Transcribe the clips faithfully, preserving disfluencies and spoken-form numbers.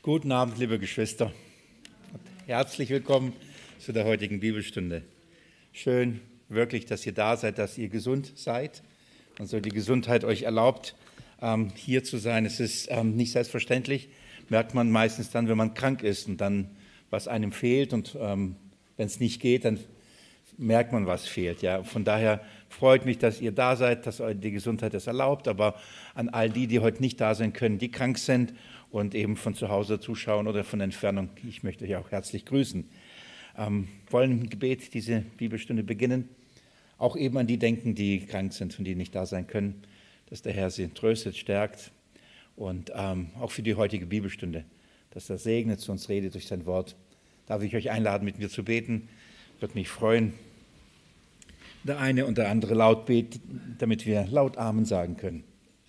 Guten Abend, liebe Geschwister. Herzlich willkommen zu der heutigen Bibelstunde. Schön wirklich, dass ihr da seid, dass ihr gesund seid und so die Gesundheit euch erlaubt, hier zu sein. Es ist nicht selbstverständlich, merkt man meistens dann, wenn man krank ist und dann was einem fehlt. Und wenn es nicht geht, dann merkt man, was fehlt. Ja, von daher freut mich, dass ihr da seid, dass euch die Gesundheit das erlaubt. Aber an all die, die heute nicht da sein können, die krank sind und eben von zu Hause zuschauen oder von Entfernung, ich möchte euch auch herzlich grüßen. Ähm, wollen im Gebet diese Bibelstunde beginnen. Auch eben an die denken, die krank sind und die nicht da sein können, dass der Herr sie tröstet, stärkt. Und ähm, auch für die heutige Bibelstunde, dass er segnet, zu uns redet durch sein Wort. Darf ich euch einladen, mit mir zu beten? Würde mich freuen. Der eine und der andere laut beten, damit wir laut Amen sagen können.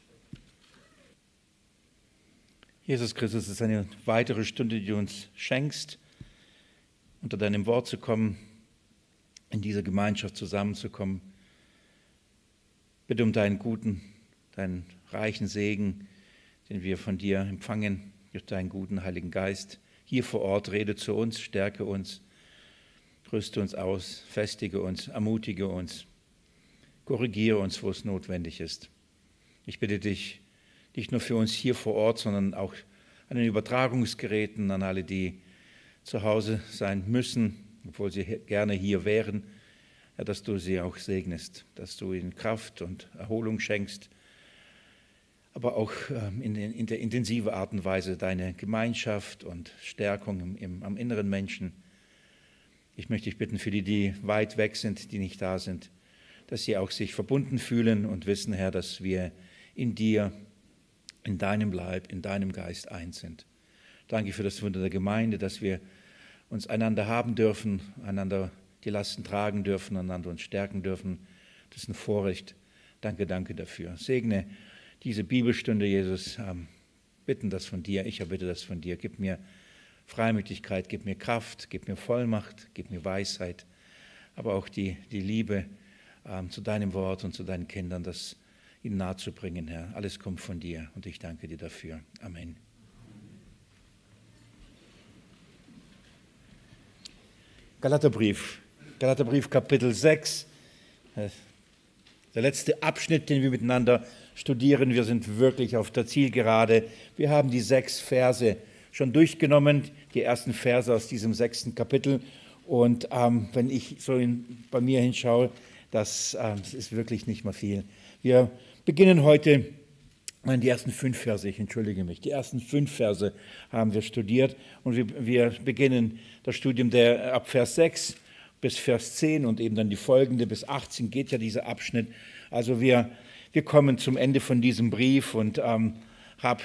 Jesus Christus, es ist eine weitere Stunde, die du uns schenkst, unter deinem Wort zu kommen, in dieser Gemeinschaft zusammenzukommen. Bitte um deinen guten, deinen reichen Segen, den wir von dir empfangen, durch deinen guten Heiligen Geist. Hier vor Ort rede zu uns, stärke uns, rüste uns aus, festige uns, ermutige uns, korrigiere uns, wo es notwendig ist. Ich bitte dich, nicht nur für uns hier vor Ort, sondern auch an den Übertragungsgeräten, an alle, die zu Hause sein müssen, obwohl sie gerne hier wären, ja, dass du sie auch segnest, dass du ihnen Kraft und Erholung schenkst, aber auch in, in der intensiven Art und Weise deine Gemeinschaft und Stärkung im, im, am inneren Menschen. Ich möchte dich bitten für die, die weit weg sind, die nicht da sind, dass sie auch sich verbunden fühlen und wissen, Herr, dass wir in dir, in deinem Leib, in deinem Geist eins sind. Danke für das Wunder der Gemeinde, dass wir uns einander haben dürfen, einander die Lasten tragen dürfen, einander uns stärken dürfen. Das ist ein Vorrecht. Danke, danke dafür. Segne diese Bibelstunde, Jesus. Ähm, bitten das von dir. Ich erbitte das von dir. Gib mir Freimütigkeit, gib mir Kraft, gib mir Vollmacht, gib mir Weisheit, aber auch die, die Liebe ähm, zu deinem Wort und zu deinen Kindern, das ihnen nahezubringen, Herr. Alles kommt von dir und ich danke dir dafür. Amen. Galaterbrief, Galaterbrief Kapitel sechs, der letzte Abschnitt, den wir miteinander studieren. Wir sind wirklich auf der Zielgerade. Wir haben die sechs Verse schon durchgenommen, die ersten Verse aus diesem sechsten Kapitel. Und ähm, wenn ich so in, bei mir hinschaue, das, ähm, das ist wirklich nicht mehr viel. Wir beginnen heute, nein, die ersten fünf Verse, ich entschuldige mich, die ersten fünf Verse haben wir studiert und wir, wir beginnen das Studium der ab Vers sechs bis Vers zehn und eben dann die folgende bis achtzehn geht ja dieser Abschnitt. Also wir, wir kommen zum Ende von diesem Brief und ähm, habe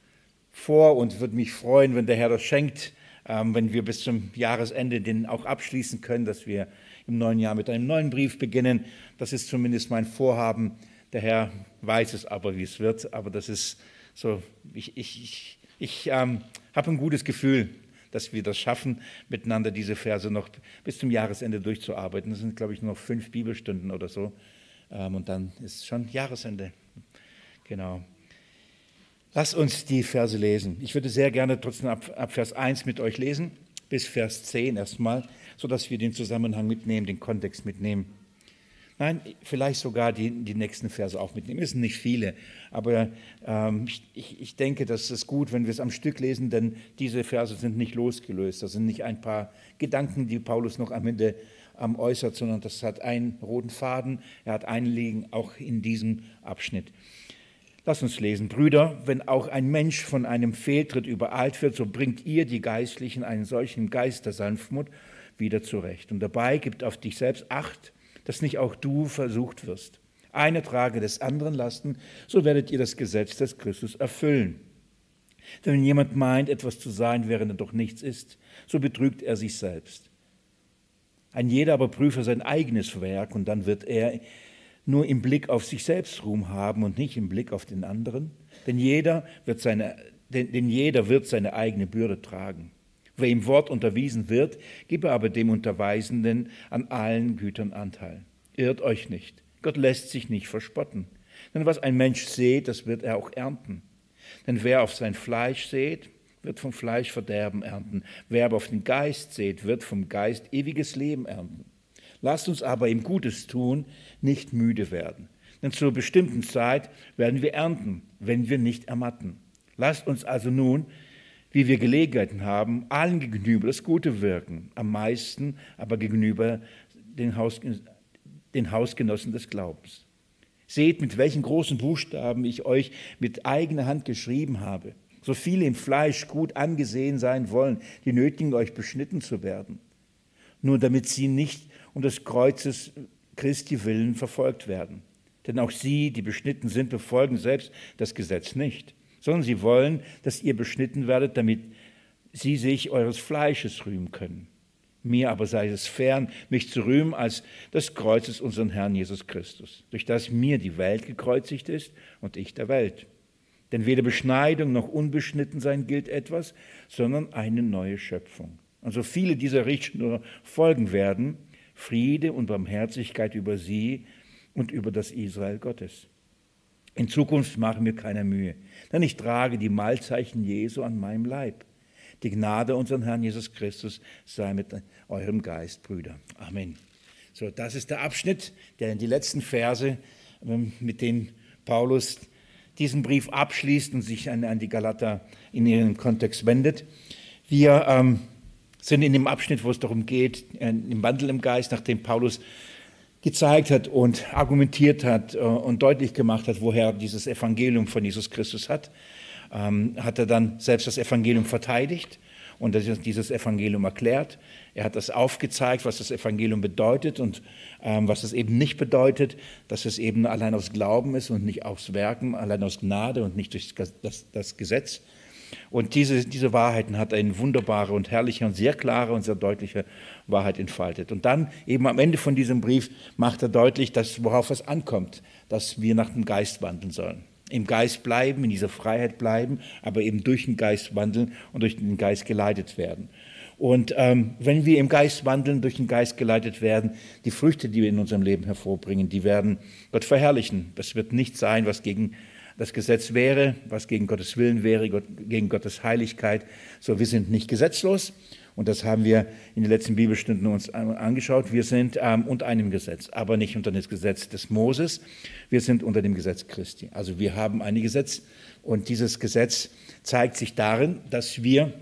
vor und würde mich freuen, wenn der Herr das schenkt, ähm, wenn wir bis zum Jahresende den auch abschließen können, dass wir im neuen Jahr mit einem neuen Brief beginnen. Das ist zumindest mein Vorhaben. Der Herr weiß es aber, wie es wird. Aber das ist so, ich, ich, ich, ich ähm, habe ein gutes Gefühl, dass wir das schaffen, miteinander diese Verse noch bis zum Jahresende durchzuarbeiten. Das sind, glaube ich, nur noch fünf Bibelstunden oder so. Ähm, und dann ist schon Jahresende. Genau. Lass uns die Verse lesen. Ich würde sehr gerne trotzdem ab, ab Vers eins mit euch lesen, bis Vers zehn erstmal, sodass wir den Zusammenhang mitnehmen, den Kontext mitnehmen. Nein, vielleicht sogar die, die nächsten Verse auch mitnehmen. Es sind nicht viele, aber ähm, ich, ich denke, das ist gut, wenn wir es am Stück lesen, denn diese Verse sind nicht losgelöst. Das sind nicht ein paar Gedanken, die Paulus noch am Ende ähm, äußert, sondern das hat einen roten Faden. Er hat Einliegen auch in diesem Abschnitt. Lass uns lesen. Brüder, wenn auch ein Mensch von einem Fehltritt übereilt wird, so bringt ihr, die Geistlichen, einen solchen Geist der Sanftmut wieder zurecht. Und dabei gibt auf dich selbst Acht, dass nicht auch du versucht wirst. Eine trage des anderen Lasten, so werdet ihr das Gesetz des Christus erfüllen. Denn wenn jemand meint, etwas zu sein, während er doch nichts ist, so betrügt er sich selbst. Ein jeder aber prüfe sein eigenes Werk, und dann wird er nur im Blick auf sich selbst Ruhm haben und nicht im Blick auf den anderen. Denn jeder wird seine, denn, denn jeder wird seine eigene Bürde tragen. Wer im Wort unterwiesen wird, gebe aber dem Unterweisenden an allen Gütern Anteil. Irrt euch nicht, Gott lässt sich nicht verspotten. Denn was ein Mensch sät, das wird er auch ernten. Denn wer auf sein Fleisch sät, wird vom Fleisch Verderben ernten. Wer aber auf den Geist sät, wird vom Geist ewiges Leben ernten. Lasst uns aber im Gutes tun, nicht müde werden. Denn zur bestimmten Zeit werden wir ernten, wenn wir nicht ermatten. Lasst uns also nun, wie wir Gelegenheiten haben, allen gegenüber das Gute wirken, am meisten aber gegenüber den, Haus, den Hausgenossen des Glaubens. Seht, mit welchen großen Buchstaben ich euch mit eigener Hand geschrieben habe. So viele im Fleisch gut angesehen sein wollen, die nötigen euch beschnitten zu werden. Nur damit sie nicht um des Kreuzes Christi willen verfolgt werden. Denn auch sie, die beschnitten sind, befolgen selbst das Gesetz nicht, sondern sie wollen, dass ihr beschnitten werdet, damit sie sich eures Fleisches rühmen können. Mir aber sei es fern, mich zu rühmen als des Kreuzes unseren Herrn Jesus Christus, durch das mir die Welt gekreuzigt ist und ich der Welt. Denn weder Beschneidung noch Unbeschnittensein gilt etwas, sondern eine neue Schöpfung. Und so viele dieser Richtschnur folgen werden, Friede und Barmherzigkeit über sie und über das Israel Gottes. In Zukunft machen wir keine Mühe, denn ich trage die Malzeichen Jesu an meinem Leib. Die Gnade unseren Herrn Jesus Christus sei mit eurem Geist, Brüder. Amen. So, das ist der Abschnitt, der in die letzten Verse, mit denen Paulus diesen Brief abschließt und sich an, an die Galater in ihrem Kontext wendet. Wir ähm, sind in dem Abschnitt, wo es darum geht, äh, im Wandel im Geist, nachdem Paulus gezeigt hat und argumentiert hat äh, und deutlich gemacht hat, woher dieses Evangelium von Jesus Christus hat, ähm, hat er dann selbst das Evangelium verteidigt und dieses Evangelium erklärt. Er hat das aufgezeigt, was das Evangelium bedeutet und ähm, was es eben nicht bedeutet, dass es eben allein aus Glauben ist und nicht aus Werken, allein aus Gnade und nicht durch das, das, das Gesetz. Und diese, diese Wahrheiten hat er in wunderbare und herrliche und sehr klare und sehr deutliche Wahrheit entfaltet. Und dann eben am Ende von diesem Brief macht er deutlich, dass, worauf es ankommt, dass wir nach dem Geist wandeln sollen. Im Geist bleiben, in dieser Freiheit bleiben, aber eben durch den Geist wandeln und durch den Geist geleitet werden. Und ähm, wenn wir im Geist wandeln, durch den Geist geleitet werden, die Früchte, die wir in unserem Leben hervorbringen, die werden Gott verherrlichen. Das wird nicht sein, was gegen das Gesetz wäre, was gegen Gottes Willen wäre, Gott, gegen Gottes Heiligkeit. So, wir sind nicht gesetzlos und das haben wir in den letzten Bibelstunden uns angeschaut. Wir sind ähm, unter einem Gesetz, aber nicht unter dem Gesetz des Moses. Wir sind unter dem Gesetz Christi. Also wir haben ein Gesetz und dieses Gesetz zeigt sich darin, dass wir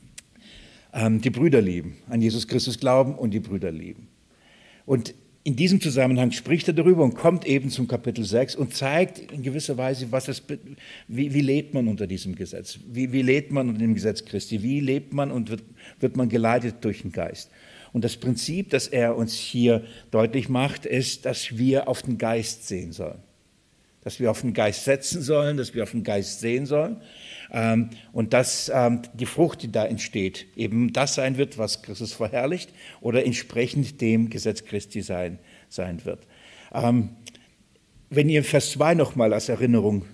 ähm, die Brüder lieben, an Jesus Christus glauben und die Brüder lieben. Und in diesem Zusammenhang spricht er darüber und kommt eben zum Kapitel sechs und zeigt in gewisser Weise, was es, wie, wie lebt man unter diesem Gesetz, wie, wie lebt man unter dem Gesetz Christi, wie lebt man und wird, wird man geleitet durch den Geist. Und das Prinzip, das er uns hier deutlich macht, ist, dass wir auf den Geist sehen sollen, dass wir auf den Geist setzen sollen, dass wir auf den Geist sehen sollen. Und dass die Frucht, die da entsteht, eben das sein wird, was Christus verherrlicht oder entsprechend dem Gesetz Christi sein, sein wird. Wenn ihr Vers zwei nochmal als Erinnerung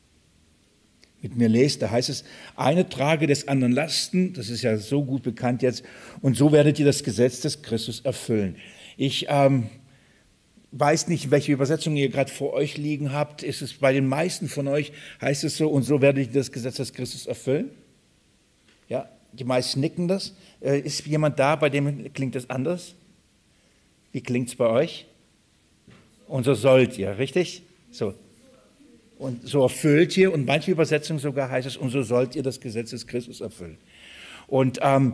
mit mir lest, da heißt es, eine trage des anderen Lasten, das ist ja so gut bekannt jetzt, und so werdet ihr das Gesetz des Christus erfüllen. Ich ähm, weiß nicht, welche Übersetzung ihr gerade vor euch liegen habt. Ist es bei den meisten von euch, heißt es so, und so werdet ihr das Gesetz des Christus erfüllen? Ja, die meisten nicken das. Äh, ist jemand da, bei dem klingt das anders? Wie klingt es bei euch? Und so sollt ihr, richtig? So. Und so erfüllt ihr, und manche Übersetzungen sogar heißt es, und so sollt ihr das Gesetz des Christus erfüllen. Und ähm,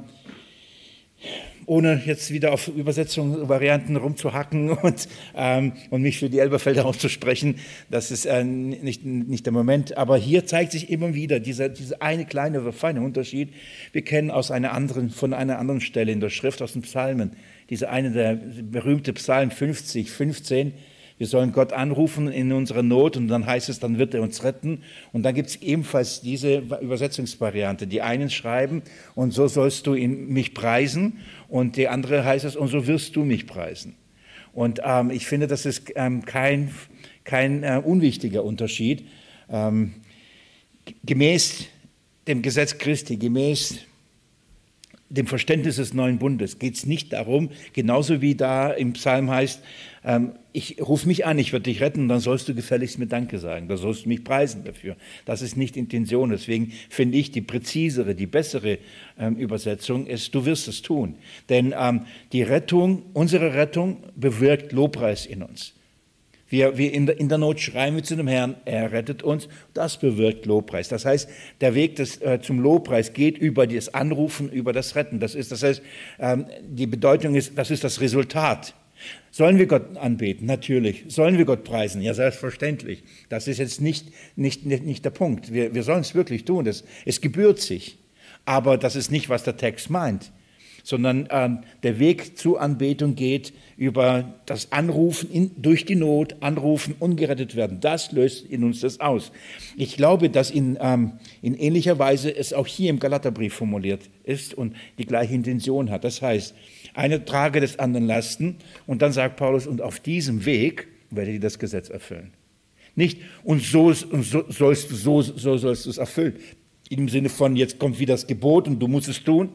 ohne jetzt wieder auf Übersetzungen, Varianten rumzuhacken und, ähm, und mich für die Elberfelder auszusprechen, das ist äh, nicht, nicht der Moment. Aber hier zeigt sich immer wieder dieser, dieser eine kleine, feine Unterschied. Wir kennen aus einer anderen, von einer anderen Stelle in der Schrift, aus den Psalmen, diese eine der berühmte Psalm fünfzig, fünfzehn. Wir sollen Gott anrufen in unserer Not und dann heißt es, dann wird er uns retten. Und dann gibt es ebenfalls diese Übersetzungsvariante. Die einen schreiben, und so sollst du in mich preisen, und die andere heißt es, und so wirst du mich preisen. Und ähm, ich finde, das ist ähm, kein, kein äh, unwichtiger Unterschied. Ähm, gemäß dem Gesetz Christi, gemäß dem Verständnis des neuen Bundes geht es nicht darum, genauso wie da im Psalm heißt, ähm, ich ruf mich an, ich werde dich retten, dann sollst du gefälligst mir Danke sagen, da sollst du mich preisen dafür. Das ist nicht Intention, deswegen finde ich die präzisere, die bessere ähm, Übersetzung ist, du wirst es tun. Denn ähm, die Rettung, unsere Rettung bewirkt Lobpreis in uns. Wir, wir in, der, in der Not schreien wir zu dem Herrn, er rettet uns, das bewirkt Lobpreis. Das heißt, der Weg des, äh, zum Lobpreis geht über das Anrufen, über das Retten. Das ist, das heißt, ähm, die Bedeutung ist, das ist das Resultat. Sollen wir Gott anbeten? Natürlich. Sollen wir Gott preisen? Ja, selbstverständlich. Das ist jetzt nicht, nicht, nicht, nicht der Punkt. Wir, wir sollen es wirklich tun. Das, es gebührt sich. Aber das ist nicht, was der Text meint. Sondern ähm, der Weg zur Anbetung geht über das Anrufen in, durch die Not, Anrufen, ungerettet werden. Das löst in uns das aus. Ich glaube, dass in, ähm, in ähnlicher Weise es auch hier im Galaterbrief formuliert ist und die gleiche Intention hat. Das heißt, eine trage des anderen Lasten und dann sagt Paulus, und auf diesem Weg werdet ihr das Gesetz erfüllen. Nicht, und so, und so, sollst, du, so, so sollst du es erfüllen. Im Sinne von, jetzt kommt wieder das Gebot und du musst es tun.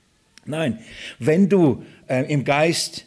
Nein, wenn du äh, im Geist,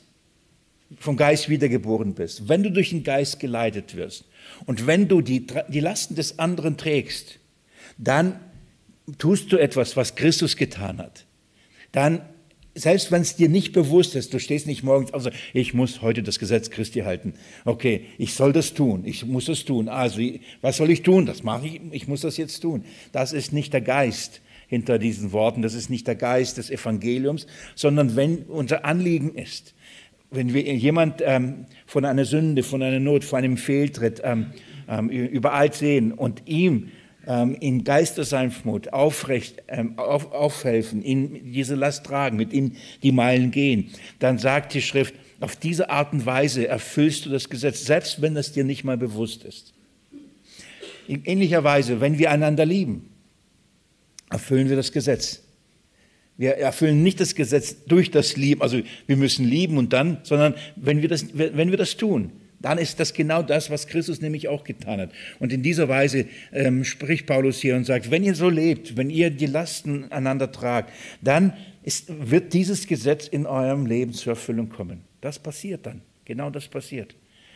vom Geist wiedergeboren bist, wenn du durch den Geist geleitet wirst und wenn du die, die Lasten des anderen trägst, dann tust du etwas, was Christus getan hat. Dann, selbst wenn es dir nicht bewusst ist, du stehst nicht morgens auf und sagst, ich muss heute das Gesetz Christi halten. Okay, ich soll das tun, ich muss es tun. Also, was soll ich tun? Das mache ich, ich muss das jetzt tun. Das ist nicht der Geist hinter diesen Worten, das ist nicht der Geist des Evangeliums, sondern wenn unser Anliegen ist, wenn wir jemand ähm, von einer Sünde, von einer Not, von einem Fehltritt ähm, ähm, überall sehen und ihm ähm, in Geistessanftmut aufrecht ähm, auf, aufhelfen, ihm diese Last tragen, mit ihm die Meilen gehen, dann sagt die Schrift, auf diese Art und Weise erfüllst du das Gesetz, selbst wenn das dir nicht mal bewusst ist. In ähnlicher Weise, wenn wir einander lieben, erfüllen wir das Gesetz. Wir erfüllen nicht das Gesetz durch das Lieben, also wir müssen lieben und dann, sondern wenn wir das, wenn wir das tun, dann ist das genau das, was Christus nämlich auch getan hat. Und in dieser Weise ähm, spricht Paulus hier und sagt, wenn ihr so lebt, wenn ihr die Lasten einander tragt, dann ist, wird dieses Gesetz in eurem Leben zur Erfüllung kommen. Das passiert dann, genau das passiert.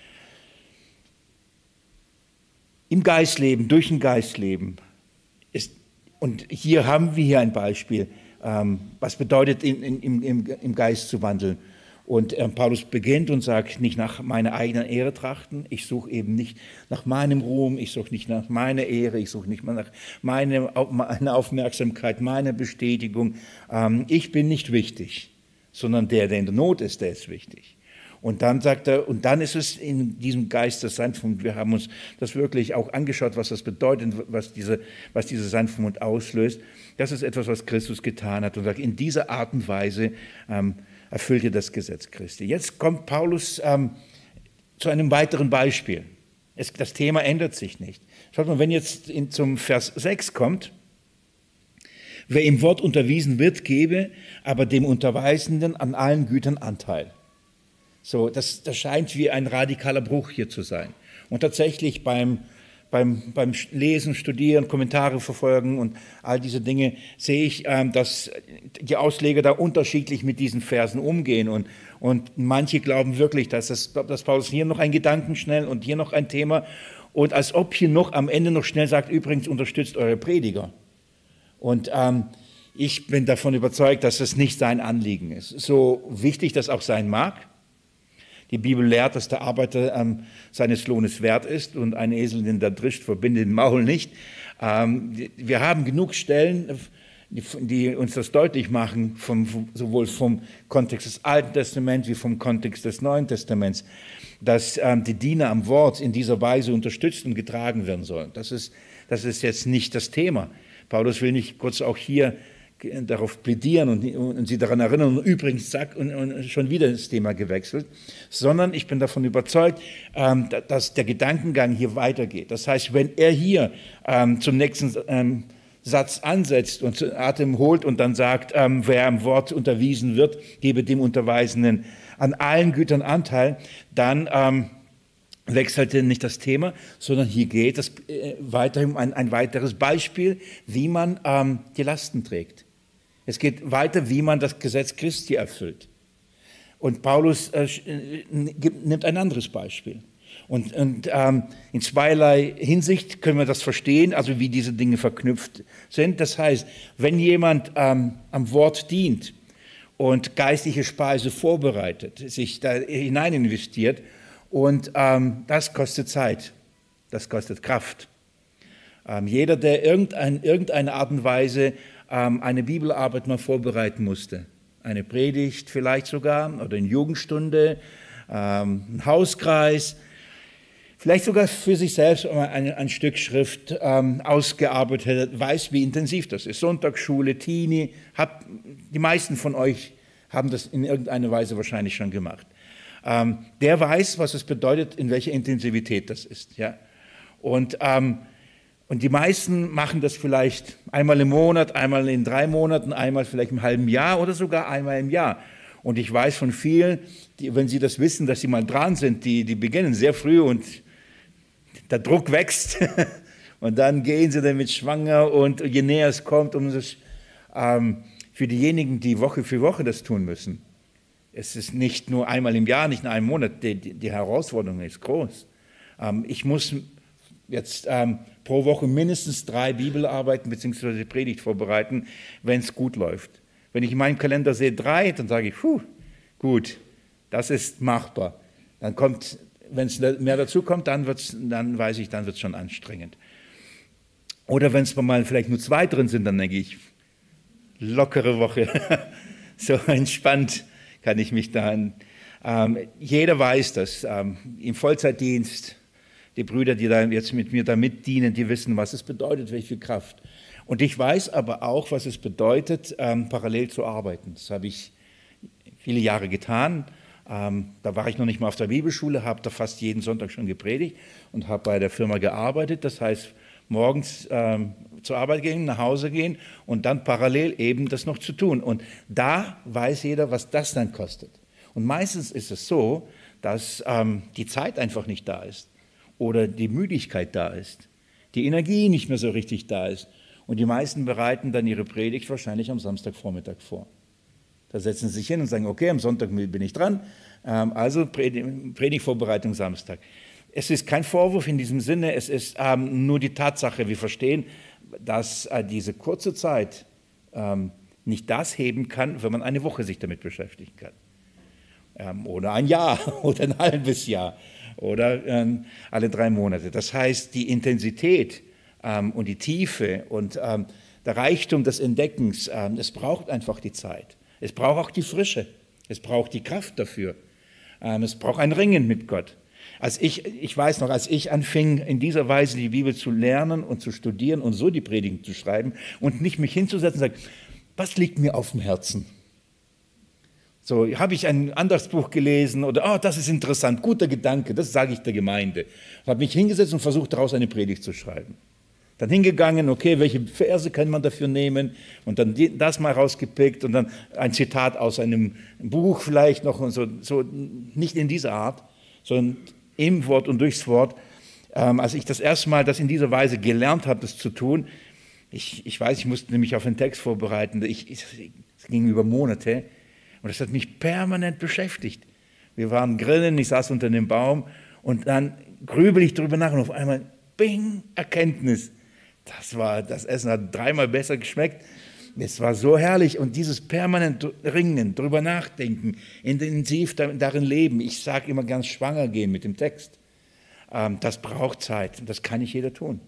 Im Geist leben, durch den Geist leben ist. Und hier haben wir hier ein Beispiel, ähm, was bedeutet, in, in, im, im Geist zu wandeln. Und ähm, Paulus beginnt und sagt, nicht nach meiner eigenen Ehre trachten, ich suche eben nicht nach meinem Ruhm, ich suche nicht nach meiner Ehre, ich suche nicht mal nach meiner, meiner Aufmerksamkeit, meiner Bestätigung. Ähm, ich bin nicht wichtig, sondern der, der in der Not ist, der ist wichtig. Und dann sagt er, und dann ist es in diesem Geist des Sanftmut, wir haben uns das wirklich auch angeschaut, was das bedeutet, was diese, was diese Sanftmut auslöst. Das ist etwas, was Christus getan hat und sagt, in dieser Art und Weise ähm, erfüllt ihr das Gesetz Christi. Jetzt kommt Paulus ähm, zu einem weiteren Beispiel. Es, das Thema ändert sich nicht. Schaut mal, wenn jetzt in, zum Vers sechs kommt, wer im Wort unterwiesen wird, gebe aber dem Unterweisenden an allen Gütern Anteil. So, das, das scheint wie ein radikaler Bruch hier zu sein. Und tatsächlich beim, beim, beim Lesen, Studieren, Kommentare verfolgen und all diese Dinge sehe ich, ähm, dass die Ausleger da unterschiedlich mit diesen Versen umgehen. Und, und manche glauben wirklich, dass, das, dass Paulus hier noch ein Gedanken schnell und hier noch ein Thema und als ob hier noch am Ende noch schnell sagt, übrigens unterstützt eure Prediger. Und ähm, ich bin davon überzeugt, dass das nicht sein Anliegen ist. So wichtig das auch sein mag. Die Bibel lehrt, dass der Arbeiter ähm, seines Lohnes wert ist und ein Esel, den da drischt, verbindet den Maul nicht. Ähm, wir haben genug Stellen, die, die uns das deutlich machen, vom, sowohl vom Kontext des Alten Testaments wie vom Kontext des Neuen Testaments, dass ähm, die Diener am Wort in dieser Weise unterstützt und getragen werden sollen. Das ist, das ist jetzt nicht das Thema. Paulus will nicht kurz auch hier darauf plädieren und, und sie daran erinnern, und übrigens zack, und, und schon wieder das Thema gewechselt, sondern ich bin davon überzeugt, ähm, dass der Gedankengang hier weitergeht. Das heißt, wenn er hier ähm, zum nächsten ähm, Satz ansetzt und Atem holt und dann sagt, ähm, wer am Wort unterwiesen wird, gebe dem Unterweisenden an allen Gütern Anteil, dann ähm, wechselt nicht das Thema, sondern hier geht es äh, weiter um ein, ein weiteres Beispiel, wie man ähm, die Lasten trägt. Es geht weiter, wie man das Gesetz Christi erfüllt. Und Paulus äh, nimmt ein anderes Beispiel. Und, und ähm, in zweierlei Hinsicht können wir das verstehen, also wie diese Dinge verknüpft sind. Das heißt, wenn jemand ähm, am Wort dient und geistliche Speise vorbereitet, sich da hinein investiert, und ähm, das kostet Zeit, das kostet Kraft. Ähm, jeder, der irgendein, irgendeine Art und Weise ähm, eine Bibelarbeit mal vorbereiten musste, eine Predigt vielleicht sogar oder eine Jugendstunde, ähm, ein Hauskreis, vielleicht sogar für sich selbst ein, ein Stück Schrift ähm, ausgearbeitet hat, weiß, wie intensiv das ist. Sonntagsschule, Teenie, hab, die meisten von euch haben das in irgendeiner Weise wahrscheinlich schon gemacht. Ähm, der weiß, was es bedeutet, in welcher Intensivität das ist. Ja? Und, ähm, und die meisten machen das vielleicht einmal im Monat, einmal in drei Monaten, einmal vielleicht im halben Jahr oder sogar einmal im Jahr. Und ich weiß von vielen, die, wenn sie das wissen, dass sie mal dran sind, die, die beginnen sehr früh und der Druck wächst. Und dann gehen sie damit schwanger und je näher es kommt, umso ähm, für diejenigen, die Woche für Woche das tun müssen. Es ist nicht nur einmal im Jahr, nicht in einem Monat, die, die, die Herausforderung ist groß. Ähm, ich muss jetzt ähm, pro Woche mindestens drei Bibelarbeiten bzw. Predigt vorbereiten, wenn es gut läuft. Wenn ich in meinem Kalender sehe drei, dann sage ich, puh, gut, das ist machbar. Dann kommt, wenn es mehr dazu kommt, dann, wird's, dann weiß ich, dann wird es schon anstrengend. Oder wenn es mal vielleicht nur zwei drin sind, dann denke ich, lockere Woche, so entspannt kann ich mich da an. Ähm, jeder weiß das. Ähm, im Vollzeitdienst, die Brüder, die da jetzt mit mir da mitdienen, die wissen, was es bedeutet, welche Kraft. Und ich weiß aber auch, was es bedeutet, ähm, parallel zu arbeiten. Das habe ich viele Jahre getan. Ähm, da war ich noch nicht mal auf der Bibelschule, habe da fast jeden Sonntag schon gepredigt und habe bei der Firma gearbeitet. Das heißt, morgens ähm, zur Arbeit gehen, nach Hause gehen und dann parallel eben das noch zu tun. Und da weiß jeder, was das dann kostet. Und meistens ist es so, dass ähm, die Zeit einfach nicht da ist oder die Müdigkeit da ist, die Energie nicht mehr so richtig da ist. Und die meisten bereiten dann ihre Predigt wahrscheinlich am Samstagvormittag vor. Da setzen sie sich hin und sagen, okay, am Sonntag bin ich dran, ähm, also Predigtvorbereitung Samstag. Es ist kein Vorwurf in diesem Sinne, es ist ähm, nur die Tatsache, wir verstehen, dass äh, diese kurze Zeit ähm, nicht das heben kann, wenn man eine Woche sich damit beschäftigen kann. Ähm, oder ein Jahr oder ein halbes Jahr oder ähm, alle drei Monate. Das heißt, die Intensität ähm, und die Tiefe und ähm, der Reichtum des Entdeckens, ähm, es braucht einfach die Zeit. Es braucht auch die Frische, es braucht die Kraft dafür. Ähm, es braucht ein Ringen mit Gott. Als ich, ich weiß noch, als ich anfing, in dieser Weise die Bibel zu lernen und zu studieren und so die Predigten zu schreiben und nicht mich hinzusetzen und sagen, was liegt mir auf dem Herzen? So, habe ich ein Andachtsbuch gelesen oder, oh, das ist interessant, guter Gedanke, das sage ich der Gemeinde. Habe mich hingesetzt und versucht, daraus eine Predigt zu schreiben. Dann hingegangen, okay, welche Verse kann man dafür nehmen und dann das mal rausgepickt und dann ein Zitat aus einem Buch vielleicht noch und so, so nicht in dieser Art, sondern im Wort und durchs Wort. Ähm, als ich das erste Mal das in dieser Weise gelernt habe, das zu tun, ich, ich weiß, ich musste nämlich auf einen Text vorbereiten, ich, ich, es ging über Monate und das hat mich permanent beschäftigt. Wir waren grillen, ich saß unter einem Baum und dann grübel ich drüber nach und auf einmal, bing, Erkenntnis. Das war, das Essen hat dreimal besser geschmeckt. Es war so herrlich und dieses permanent Ringen, drüber nachdenken, intensiv darin leben. Ich sage immer ganz schwanger gehen mit dem Text. Das braucht Zeit, das kann nicht jeder tun.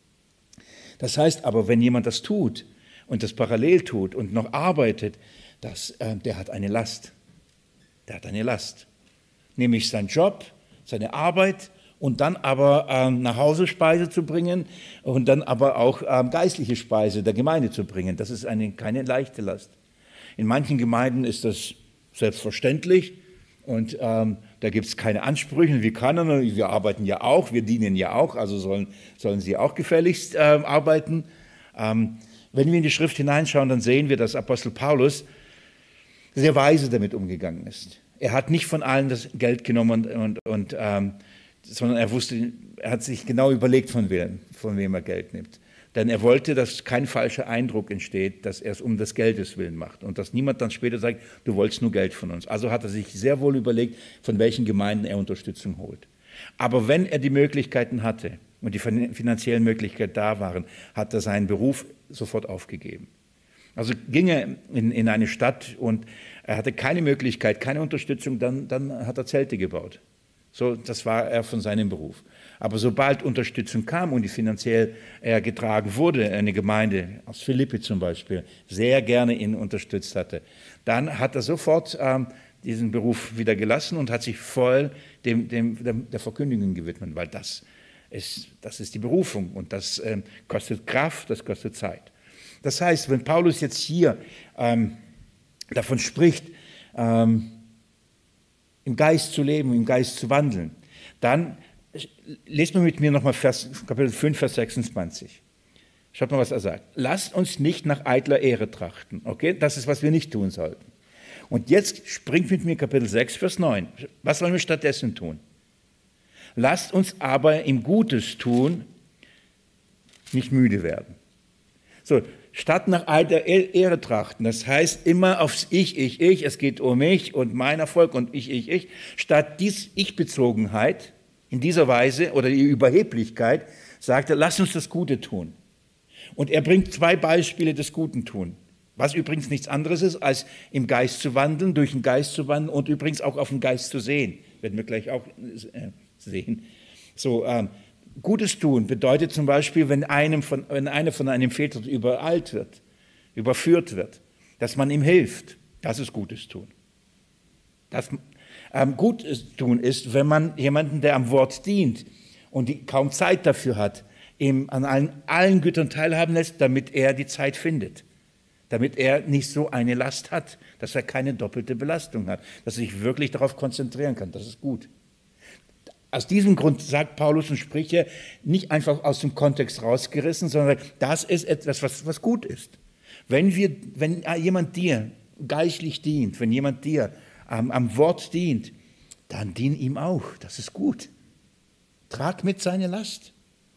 Das heißt aber, wenn jemand das tut und das parallel tut und noch arbeitet, das, der hat eine Last. Der hat eine Last. Nämlich sein Job, seine Arbeit und dann aber ähm, nach Hause Speise zu bringen und dann aber auch ähm, geistliche Speise der Gemeinde zu bringen. Das ist eine, keine leichte Last. In manchen Gemeinden ist das selbstverständlich und ähm, da gibt es keine Ansprüche. Wir können, wir arbeiten ja auch, wir dienen ja auch, also sollen, sollen sie auch gefälligst äh, arbeiten. Ähm, wenn wir in die Schrift hineinschauen, dann sehen wir, dass Apostel Paulus sehr weise damit umgegangen ist. Er hat nicht von allen das Geld genommen und, und, und ähm, sondern er wusste, er hat sich genau überlegt, von wem, von wem er Geld nimmt. Denn er wollte, dass kein falscher Eindruck entsteht, dass er es um des Geldes willen macht und dass niemand dann später sagt, du wolltest nur Geld von uns. Also hat er sich sehr wohl überlegt, von welchen Gemeinden er Unterstützung holt. Aber wenn er die Möglichkeiten hatte und die finanziellen Möglichkeiten da waren, hat er seinen Beruf sofort aufgegeben. Also ging er in, in eine Stadt und er hatte keine Möglichkeit, keine Unterstützung, dann, dann hat er Zelte gebaut. So, das war er von seinem Beruf. Aber sobald Unterstützung kam und die finanziell äh, getragen wurde, eine Gemeinde aus Philippi zum Beispiel sehr gerne ihn unterstützt hatte, dann hat er sofort ähm, diesen Beruf wieder gelassen und hat sich voll dem, dem, dem, der Verkündigung gewidmet, weil das ist, das ist die Berufung und das ähm, kostet Kraft, das kostet Zeit. Das heißt, wenn Paulus jetzt hier ähm, davon spricht, ähm, im Geist zu leben, im Geist zu wandeln, dann lest mal mit mir nochmal Kapitel fünf, Vers sechsundzwanzig. Schaut mal, was er sagt. Lasst uns nicht nach eitler Ehre trachten. Okay, das ist, was wir nicht tun sollten. Und jetzt springt mit mir Kapitel sechs, Vers neun. Was sollen wir stattdessen tun? Lasst uns aber im Gutes tun, nicht müde werden. So, statt nach eitler Ehre trachten, das heißt immer aufs Ich, Ich, Ich, es geht um mich und mein Erfolg und ich, Ich, Ich, statt dies Ich-Bezogenheit, in dieser Weise, oder die Überheblichkeit, sagt er, lass uns das Gute tun. Und er bringt zwei Beispiele des Guten tun, was übrigens nichts anderes ist, als im Geist zu wandeln, durch den Geist zu wandeln und übrigens auch auf den Geist zu sehen. Werden wir gleich auch äh, sehen. So, ähm, Gutes tun bedeutet zum Beispiel, wenn, einem von, wenn einer von einem Väter übereilt wird, überführt wird, dass man ihm hilft. Das ist Gutes tun. Das Ähm, Gutes tun ist, wenn man jemanden, der am Wort dient und die kaum Zeit dafür hat, ihm an allen, allen Gütern teilhaben lässt, damit er die Zeit findet, damit er nicht so eine Last hat, dass er keine doppelte Belastung hat, dass er sich wirklich darauf konzentrieren kann. Das ist gut. Aus diesem Grund sagt Paulus und spricht er nicht einfach aus dem Kontext rausgerissen, sondern das ist etwas, was, was gut ist. Wenn, wir, wenn jemand dir geistlich dient, wenn jemand dir Am, am Wort dient, dann dien ihm auch. Das ist gut. Trag mit seine Last.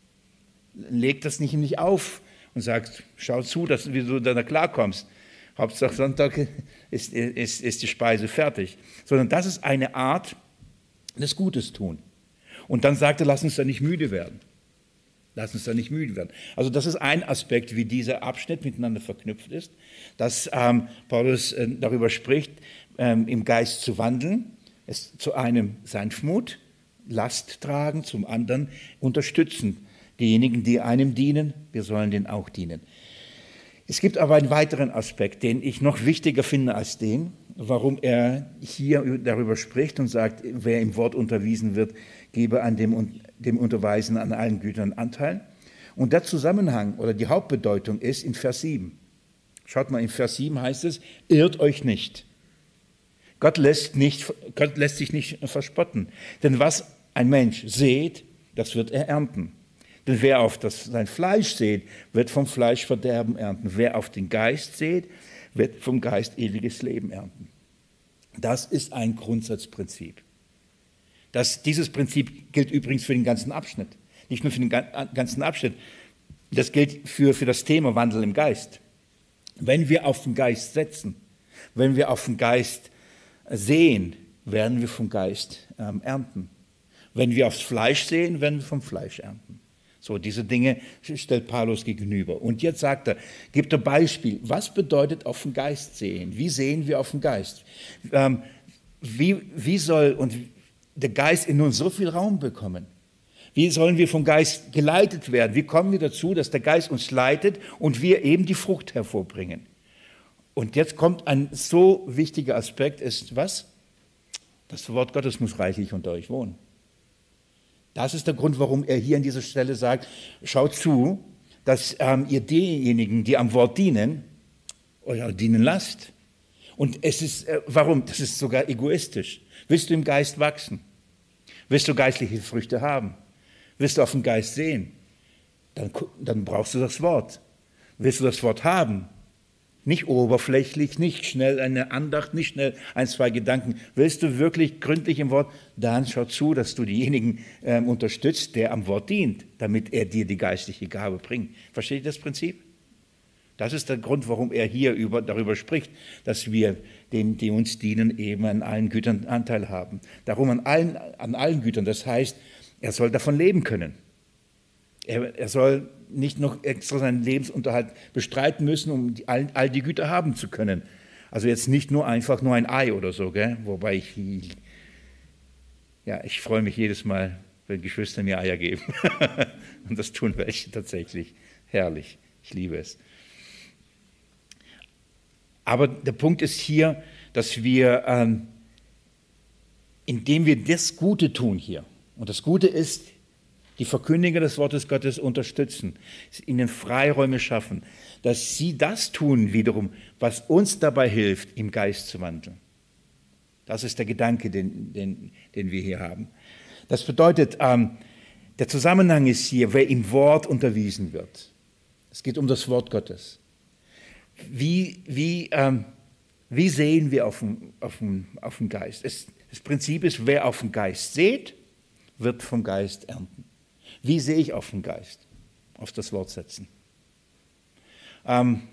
Leg das nicht ihm nicht auf und sag, schau zu, dass wie du da klarkommst. Hauptsache Sonntag ist, ist, ist die Speise fertig. Sondern das ist eine Art des Gutes tun. Und dann sagt er, lass uns da nicht müde werden. Lass uns da nicht müde werden. Also das ist ein Aspekt, wie dieser Abschnitt miteinander verknüpft ist, dass ähm, Paulus äh, darüber spricht, ähm, im Geist zu wandeln, es zu einem Sanftmut, Last tragen, zum anderen unterstützen. Diejenigen, die einem dienen, wir sollen denen auch dienen. Es gibt aber einen weiteren Aspekt, den ich noch wichtiger finde als den, warum er hier darüber spricht und sagt, wer im Wort unterwiesen wird, gebe an dem, dem Unterweisen an allen Gütern Anteil. Und der Zusammenhang oder die Hauptbedeutung ist in Vers sieben. Schaut mal, in Vers sieben heißt es, irrt euch nicht. Gott lässt, nicht, Gott lässt sich nicht verspotten. Denn was ein Mensch sät, das wird er ernten. Denn wer auf das, sein Fleisch sät, wird vom Fleisch Verderben ernten. Wer auf den Geist sät, wird vom Geist ewiges Leben ernten. Das ist ein Grundsatzprinzip. Das, dieses Prinzip gilt übrigens für den ganzen Abschnitt. Nicht nur für den ganzen Abschnitt. Das gilt für, für das Thema Wandel im Geist. Wenn wir auf den Geist setzen, wenn wir auf den Geist sehen, werden wir vom Geist ähm, ernten. Wenn wir aufs Fleisch sehen, werden wir vom Fleisch ernten. So, diese Dinge stellt Paulus gegenüber. Und jetzt sagt er, gibt er Beispiel, was bedeutet auf den Geist sehen? Wie sehen wir auf den Geist? Ähm, wie, wie soll und der Geist in uns so viel Raum bekommen? Wie sollen wir vom Geist geleitet werden? Wie kommen wir dazu, dass der Geist uns leitet und wir eben die Frucht hervorbringen? Und jetzt kommt ein so wichtiger Aspekt, ist was? Das Wort Gottes muss reichlich unter euch wohnen. Das ist der Grund, warum er hier an dieser Stelle sagt, schaut zu, dass ähm, ihr diejenigen, die am Wort dienen, euch dienen lasst. Und es ist, äh, warum? Das ist sogar egoistisch. Willst du im Geist wachsen? Willst du geistliche Früchte haben? Willst du auf den Geist sehen? Dann, dann brauchst du das Wort. Willst du das Wort haben? Nicht oberflächlich, nicht schnell eine Andacht, nicht schnell ein, zwei Gedanken. Willst du wirklich gründlich im Wort, dann schau zu, dass du diejenigen ähm, unterstützt, der am Wort dient, damit er dir die geistliche Gabe bringt. Versteht ihr das Prinzip? Das ist der Grund, warum er hier über, darüber spricht, dass wir, denen, die uns dienen, eben an allen Gütern Anteil haben. Darum an allen, an allen Gütern, das heißt, er soll davon leben können. Er, er soll nicht noch extra seinen Lebensunterhalt bestreiten müssen, um die, all, all die Güter haben zu können. Also jetzt nicht nur einfach nur ein Ei oder so, gell? Wobei ich, ja, ich freue mich jedes Mal, wenn Geschwister mir Eier geben. Und das tun welche tatsächlich. Herrlich, ich liebe es. Aber der Punkt ist hier, dass wir, ähm, indem wir das Gute tun hier, und das Gute ist, die Verkündiger des Wortes Gottes unterstützen, ihnen Freiräume schaffen, dass sie das tun wiederum, was uns dabei hilft, im Geist zu wandeln. Das ist der Gedanke, den, den, den wir hier haben. Das bedeutet, ähm, der Zusammenhang ist hier, wer im Wort unterwiesen wird. Es geht um das Wort Gottes. Wie, wie, ähm, wie sehen wir auf den, auf den, auf den Geist? Es, das Prinzip ist, wer auf den Geist sät, wird vom Geist ernten. Wie sehe ich auf den Geist? Auf das Wort setzen. Ähm,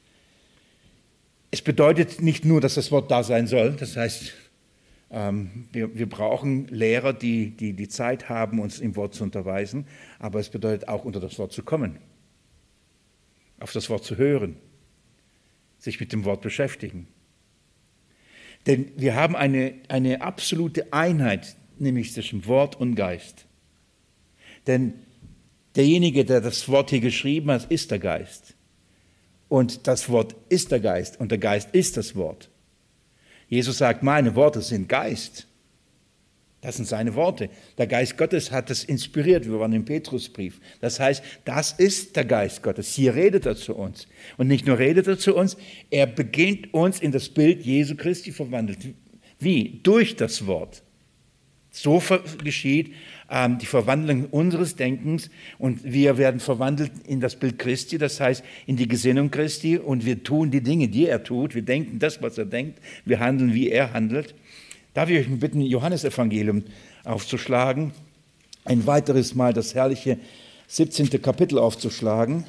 es bedeutet nicht nur, dass das Wort da sein soll. Das heißt, ähm, wir, wir brauchen Lehrer, die, die die Zeit haben, uns im Wort zu unterweisen. Aber es bedeutet auch, unter das Wort zu kommen. Auf das Wort zu hören. Sich mit dem Wort beschäftigen. Denn wir haben eine, eine absolute Einheit, nämlich zwischen Wort und Geist. Denn derjenige, der das Wort hier geschrieben hat, ist der Geist. Und das Wort ist der Geist und der Geist ist das Wort. Jesus sagt, meine Worte sind Geist. Das sind seine Worte. Der Geist Gottes hat es inspiriert. Wir waren im Petrusbrief. Das heißt, das ist der Geist Gottes. Hier redet er zu uns. Und nicht nur redet er zu uns, er beginnt uns in das Bild Jesu Christi verwandelt. Wie? Durch das Wort. So geschieht ähm, die Verwandlung unseres Denkens und wir werden verwandelt in das Bild Christi, das heißt in die Gesinnung Christi und wir tun die Dinge, die er tut. Wir denken das, was er denkt. Wir handeln, wie er handelt. Darf ich euch bitten, Johannesevangelium aufzuschlagen? Ein weiteres Mal das herrliche siebzehnte Kapitel aufzuschlagen.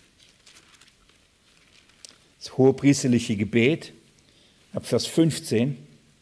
Das hohepriesterliche Gebet, ab Vers fünfzehn.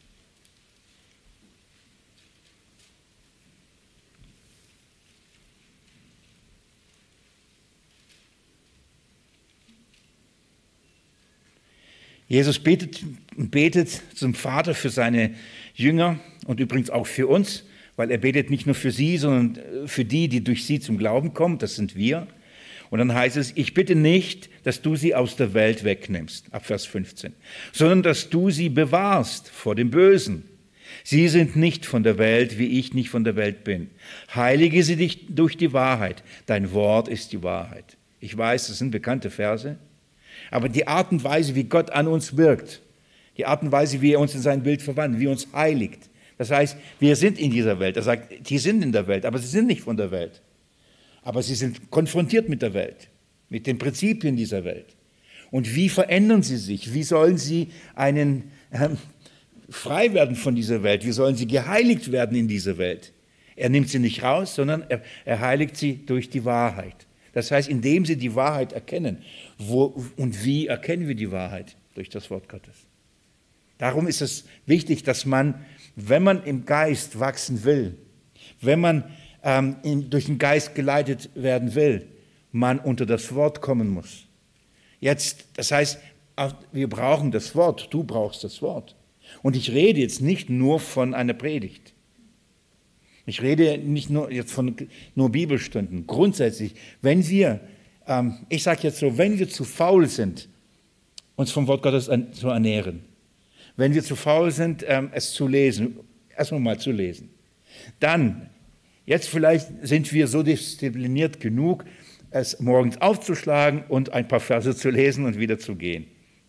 Jesus betet und betet zum Vater für seine Jünger und übrigens auch für uns, weil er betet nicht nur für sie, sondern für die, die durch sie zum Glauben kommen, das sind wir. Und dann heißt es, ich bitte nicht, dass du sie aus der Welt wegnimmst, ab Vers fünfzehn, sondern dass du sie bewahrst vor dem Bösen. Sie sind nicht von der Welt, wie ich nicht von der Welt bin. Heilige sie dich durch die Wahrheit. Dein Wort ist die Wahrheit. Ich weiß, das sind bekannte Verse. Aber die Art und Weise, wie Gott an uns wirkt, die Art und Weise, wie er uns in sein Bild verwandelt, wie er uns heiligt. Das heißt, wir sind in dieser Welt. Er sagt, die sind in der Welt, aber sie sind nicht von der Welt. Aber sie sind konfrontiert mit der Welt, mit den Prinzipien dieser Welt. Und wie verändern sie sich? Wie sollen sie einen, äh, frei werden von dieser Welt? Wie sollen sie geheiligt werden in dieser Welt? Er nimmt sie nicht raus, sondern er, er heiligt sie durch die Wahrheit. Das heißt, indem sie die Wahrheit erkennen. Wo und wie erkennen wir die Wahrheit? Durch das Wort Gottes. Darum ist es wichtig, dass man, wenn man im Geist wachsen will, wenn man ähm, in, durch den Geist geleitet werden will, man unter das Wort kommen muss. Jetzt, das heißt, wir brauchen das Wort, du brauchst das Wort. Und ich rede jetzt nicht nur von einer Predigt. Ich rede nicht nur jetzt von nur Bibelstunden. Grundsätzlich, wenn wir, ähm, ich sage jetzt so, wenn wir zu faul sind, uns vom Wort Gottes an, zu ernähren, wenn wir zu faul sind, ähm, es zu lesen, erstmal mal zu lesen, dann, jetzt vielleicht sind wir so diszipliniert genug, es morgens aufzuschlagen und ein paar Verse zu lesen und wieder zu gehen.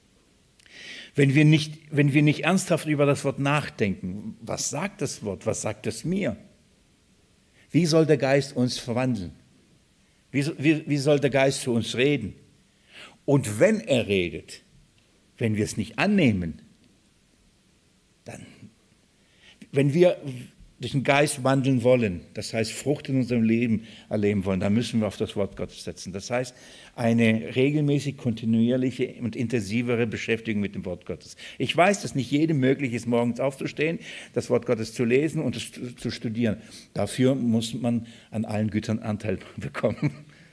Wenn wir nicht, wenn wir nicht ernsthaft über das Wort nachdenken, was sagt das Wort, was sagt es mir? Wie soll der Geist uns verwandeln? Wie, wie, wie soll der Geist zu uns reden? Und wenn er redet, wenn wir es nicht annehmen, dann, wenn wir durch den Geist wandeln wollen, das heißt Frucht in unserem Leben erleben wollen, dann müssen wir auf das Wort Gottes setzen. Das heißt, eine regelmäßig, kontinuierliche und intensivere Beschäftigung mit dem Wort Gottes. Ich weiß, dass nicht jedem möglich ist, morgens aufzustehen, das Wort Gottes zu lesen und es zu studieren. Dafür muss man an allen Gütern Anteil bekommen.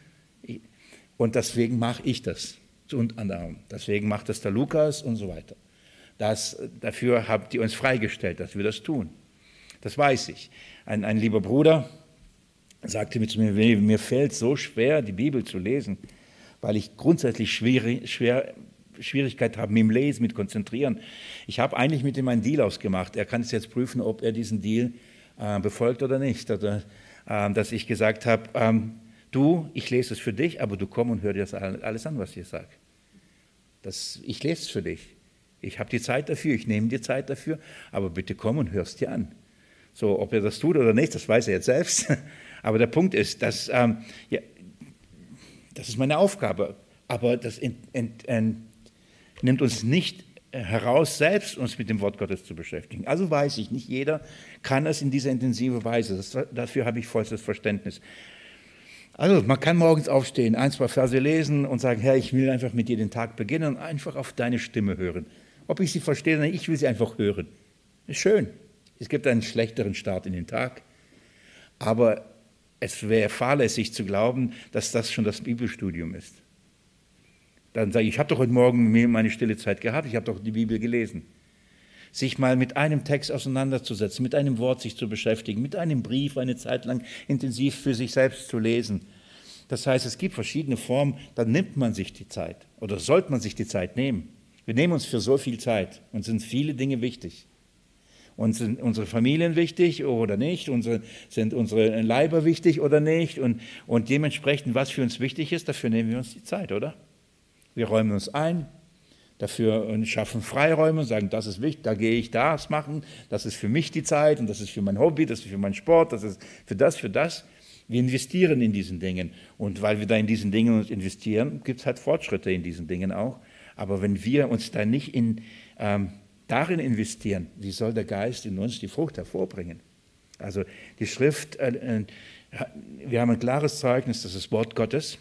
Und deswegen mache ich das. Und anderem. Deswegen macht das der Lukas und so weiter. Das, dafür habt ihr uns freigestellt, dass wir das tun. Das weiß ich. Ein, ein lieber Bruder sagte mir zu mir, mir fällt so schwer, die Bibel zu lesen, weil ich grundsätzlich schwierig, schwer, Schwierigkeit habe mit dem Lesen, mit Konzentrieren. Ich habe eigentlich mit ihm einen Deal ausgemacht. Er kann es jetzt prüfen, ob er diesen Deal äh, befolgt oder nicht. Oder, äh, dass ich gesagt habe, ähm, du, ich lese es für dich, aber du komm und hör dir das alles an, was ich sage. Das, ich lese es für dich. Ich habe die Zeit dafür, ich nehme dir Zeit dafür, aber bitte komm und hör es dir an. So, ob er das tut oder nicht, das weiß er jetzt selbst. Aber der Punkt ist, dass, ähm, ja, das ist meine Aufgabe. Aber das ent, ent, ent, nimmt uns nicht heraus, selbst uns mit dem Wort Gottes zu beschäftigen. Also weiß ich, nicht jeder kann es in dieser intensiven Weise. Das, dafür habe ich vollstes Verständnis. Also man kann morgens aufstehen, ein, zwei Verse lesen und sagen, Herr, ich will einfach mit dir den Tag beginnen und einfach auf deine Stimme hören. Ob ich sie verstehe oder nicht, ich will sie einfach hören. Ist schön. Es gibt einen schlechteren Start in den Tag, aber es wäre fahrlässig zu glauben, dass das schon das Bibelstudium ist. Dann sage ich, ich habe doch heute Morgen meine stille Zeit gehabt, ich habe doch die Bibel gelesen. Sich mal mit einem Text auseinanderzusetzen, mit einem Wort sich zu beschäftigen, mit einem Brief eine Zeit lang intensiv für sich selbst zu lesen. Das heißt, es gibt verschiedene Formen, da nimmt man sich die Zeit oder sollte man sich die Zeit nehmen. Wir nehmen uns für so viel Zeit und sind viele Dinge wichtig. Und sind unsere Familien wichtig oder nicht? Unsere, sind unsere Leiber wichtig oder nicht? Und, und dementsprechend, was für uns wichtig ist, dafür nehmen wir uns die Zeit, oder? Wir räumen uns ein, dafür und schaffen Freiräume und sagen, das ist wichtig, da gehe ich das machen, das ist für mich die Zeit und das ist für mein Hobby, das ist für meinen Sport, das ist für das, für das. Wir investieren in diesen Dingen. Und weil wir da in diesen Dingen investieren, gibt es halt Fortschritte in diesen Dingen auch. Aber wenn wir uns da nicht in... Ähm, darin investieren, wie soll der Geist in uns die Frucht hervorbringen? Also die Schrift, äh, wir haben ein klares Zeugnis, dass das Wort Gottes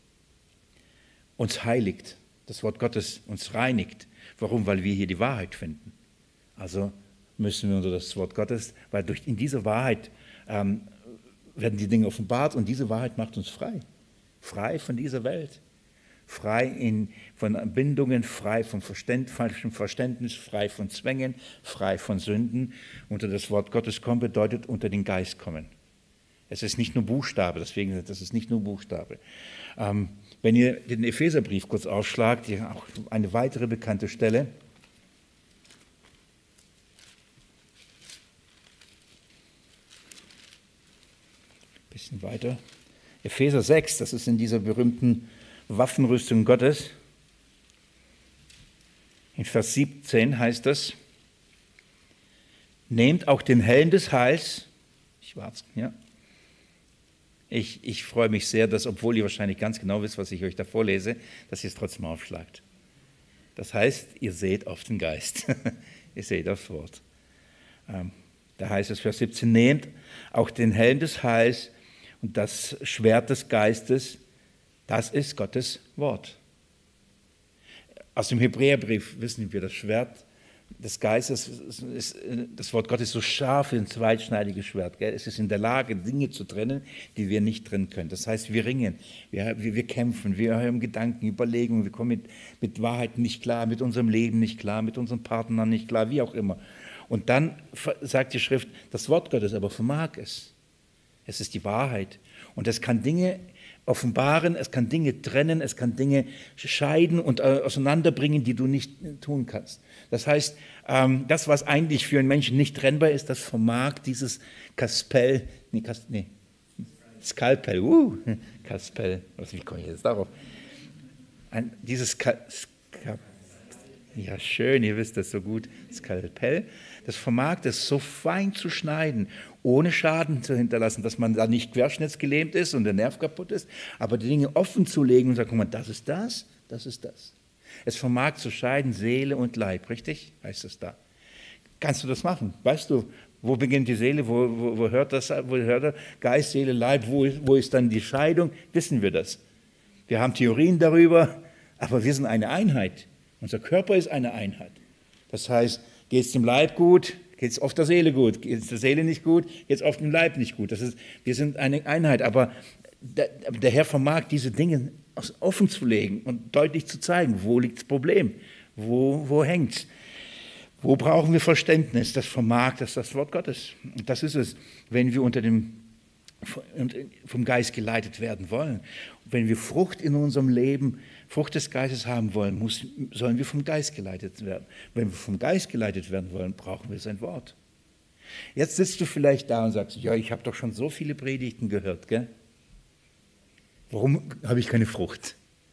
uns heiligt, das Wort Gottes uns reinigt. Warum? Weil wir hier die Wahrheit finden. Also müssen wir unter das Wort Gottes, weil durch in dieser Wahrheit ähm, werden die Dinge offenbart und diese Wahrheit macht uns frei. Frei von dieser Welt. Frei in, von Bindungen, frei von Verständ, falschem Verständnis, frei von Zwängen, frei von Sünden. Unter das Wort Gottes kommen bedeutet unter den Geist kommen. Es ist nicht nur Buchstabe, deswegen das ist nicht nur Buchstabe. Ähm, wenn ihr den Epheserbrief kurz aufschlagt, hier auch eine weitere bekannte Stelle. Ein bisschen weiter. Epheser sechs, das ist in dieser berühmten Waffenrüstung Gottes. In Vers siebzehn heißt das, nehmt auch den Helm des Heils. Ich warte, ja. Ich, ich freue mich sehr, dass, obwohl ihr wahrscheinlich ganz genau wisst, was ich euch da vorlese, dass ihr es trotzdem aufschlagt. Das heißt, ihr seht auf den Geist. Ihr seht aufs Wort. Ähm, da heißt es, Vers siebzehn, nehmt auch den Helm des Heils und das Schwert des Geistes. Das ist Gottes Wort. Aus dem Hebräerbrief wissen wir, das Schwert des Geistes, ist, das Wort Gottes ist so scharf wie ein zweitschneidiges Schwert. Gell? Es ist in der Lage, Dinge zu trennen, die wir nicht trennen können. Das heißt, wir ringen, wir, wir, wir kämpfen, wir haben Gedanken, Überlegungen, wir kommen mit, mit Wahrheit nicht klar, mit unserem Leben nicht klar, mit unseren Partnern nicht klar, wie auch immer. Und dann sagt die Schrift, das Wort Gottes aber vermag es. Es ist die Wahrheit. Und es kann Dinge offenbaren, es kann Dinge trennen, es kann Dinge scheiden und äh, auseinanderbringen, die du nicht äh, tun kannst. Das heißt, ähm, das, was eigentlich für einen Menschen nicht trennbar ist, das vermag dieses Kaspell, nee, Kas, nee Skalpell, uh, Kaspell, wie komme ich jetzt darauf? Ein, dieses Ka, Ska, ja schön, ihr wisst das so gut, Skalpell, das vermag das so fein zu schneiden, ohne Schaden zu hinterlassen, dass man da nicht querschnittsgelähmt ist und der Nerv kaputt ist, aber die Dinge offen zu legen und sagen, guck mal, das ist das, das ist das. Es vermag zu scheiden Seele und Leib, richtig? Heißt es da. Kannst du das machen? Weißt du, wo beginnt die Seele, wo, wo, wo hört das, wo hört er? Geist, Seele, Leib, wo, wo ist dann die Scheidung? Wissen wir das? Wir haben Theorien darüber, aber wir sind eine Einheit. Unser Körper ist eine Einheit. Das heißt, geht es dem Leib gut, geht es oft der Seele gut. Geht es der Seele nicht gut, geht es oft dem Leib nicht gut. Das ist, wir sind eine Einheit, aber der, der Herr vermag diese Dinge offen zu legen und deutlich zu zeigen, wo liegt das Problem, wo, wo hängt es. Wo brauchen wir Verständnis? Das vermag das das Wort Gottes. Und das ist es, wenn wir unter dem, vom Geist geleitet werden wollen. Wenn wir Frucht in unserem Leben, Frucht des Geistes haben wollen, muss, sollen wir vom Geist geleitet werden. Wenn wir vom Geist geleitet werden wollen, brauchen wir sein Wort. Jetzt sitzt du vielleicht da und sagst, ja, ich habe doch schon so viele Predigten gehört, gell? Warum habe ich keine Frucht?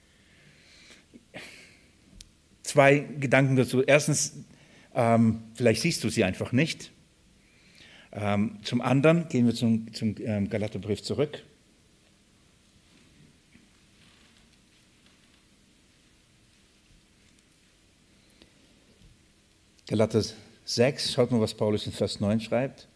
Zwei Gedanken dazu. Erstens, Ähm, vielleicht siehst du sie einfach nicht. Ähm, zum anderen gehen wir zum, zum ähm, Galaterbrief zurück. Galater sechs, schaut mal, was Paulus in Vers neun schreibt.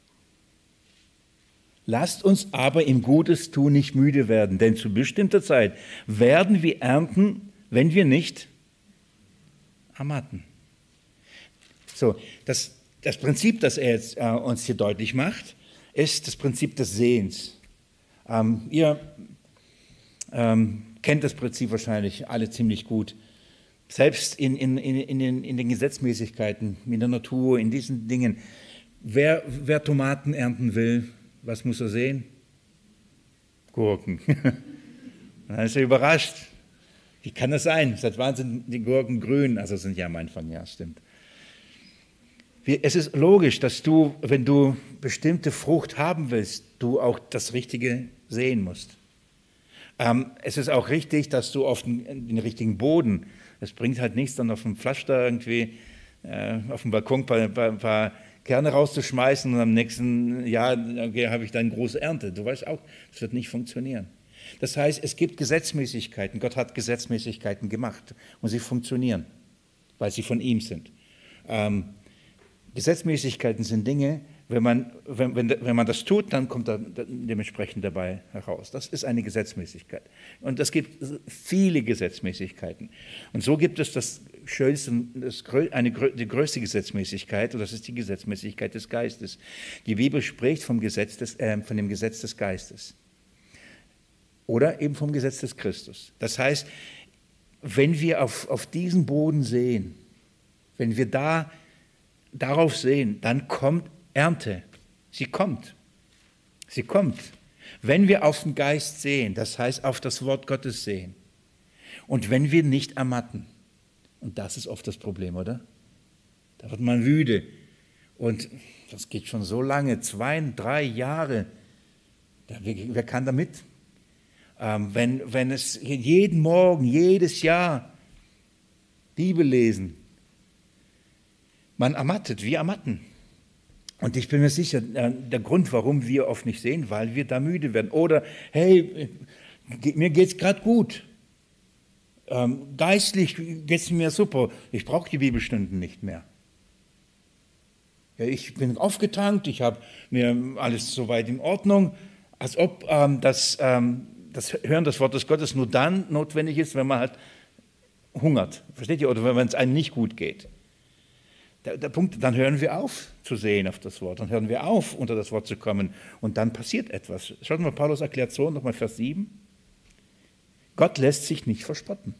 Lasst uns aber im Gutes tun nicht müde werden, denn zu bestimmter Zeit werden wir ernten, wenn wir nicht ermatten. So, das, das Prinzip, das er jetzt äh, uns hier deutlich macht, ist das Prinzip des Sehens. Ähm, ihr ähm, kennt das Prinzip wahrscheinlich alle ziemlich gut. Selbst in, in, in, in, den, in den Gesetzmäßigkeiten, in der Natur, in diesen Dingen. Wer, wer Tomaten ernten will, was muss er sehen? Gurken. Dann ist er überrascht. Wie kann das sein? Seit wann sind die Gurken grün? Also sind ja am Anfang, ja, stimmt. Es ist logisch, dass du, wenn du bestimmte Frucht haben willst, du auch das Richtige sehen musst. Ähm, es ist auch richtig, dass du auf den, den richtigen Boden, es bringt halt nichts, dann auf dem Pflaster irgendwie, äh, auf dem Balkon ein paar, ein, paar, ein paar Kerne rauszuschmeißen und am nächsten Jahr okay, habe ich dann eine große Ernte. Du weißt auch, das wird nicht funktionieren. Das heißt, es gibt Gesetzmäßigkeiten. Gott hat Gesetzmäßigkeiten gemacht und sie funktionieren, weil sie von ihm sind. Ähm, Gesetzmäßigkeiten sind Dinge, wenn man, wenn, wenn, wenn man das tut, dann kommt er dementsprechend dabei heraus. Das ist eine Gesetzmäßigkeit. Und es gibt viele Gesetzmäßigkeiten. Und so gibt es das schönste, das, eine, die größte Gesetzmäßigkeit, und das ist die Gesetzmäßigkeit des Geistes. Die Bibel spricht vom, Gesetz des, äh, von dem Gesetz des Geistes. Oder eben vom Gesetz des Christus. Das heißt, wenn wir auf, auf diesen Boden sehen, wenn wir da darauf sehen, dann kommt Ernte. Sie kommt. Sie kommt. Wenn wir auf den Geist sehen, das heißt auf das Wort Gottes sehen, und wenn wir nicht ermatten, und das ist oft das Problem, oder? Da wird man müde. Und das geht schon so lange, zwei, drei Jahre. Wer kann da mit? Ähm, wenn, wenn es jeden Morgen, jedes Jahr Bibel lesen, man ermattet, wir ermatten. Und ich bin mir sicher, der Grund, warum wir oft nicht sehen, weil wir da müde werden. Oder, hey, mir geht es gerade gut. Ähm, geistlich geht es mir super. Ich brauche die Bibelstunden nicht mehr. Ja, ich bin aufgetankt, ich habe mir alles soweit in Ordnung, als ob ähm, das, ähm, das Hören des Wortes Gottes nur dann notwendig ist, wenn man halt hungert. Versteht ihr? Oder wenn es einem nicht gut geht. Der, der Punkt, dann hören wir auf zu sehen auf das Wort, dann hören wir auf, unter das Wort zu kommen und dann passiert etwas. Schaut mal, Paulus erklärt so, nochmal Vers sieben. Gott lässt sich nicht verspotten.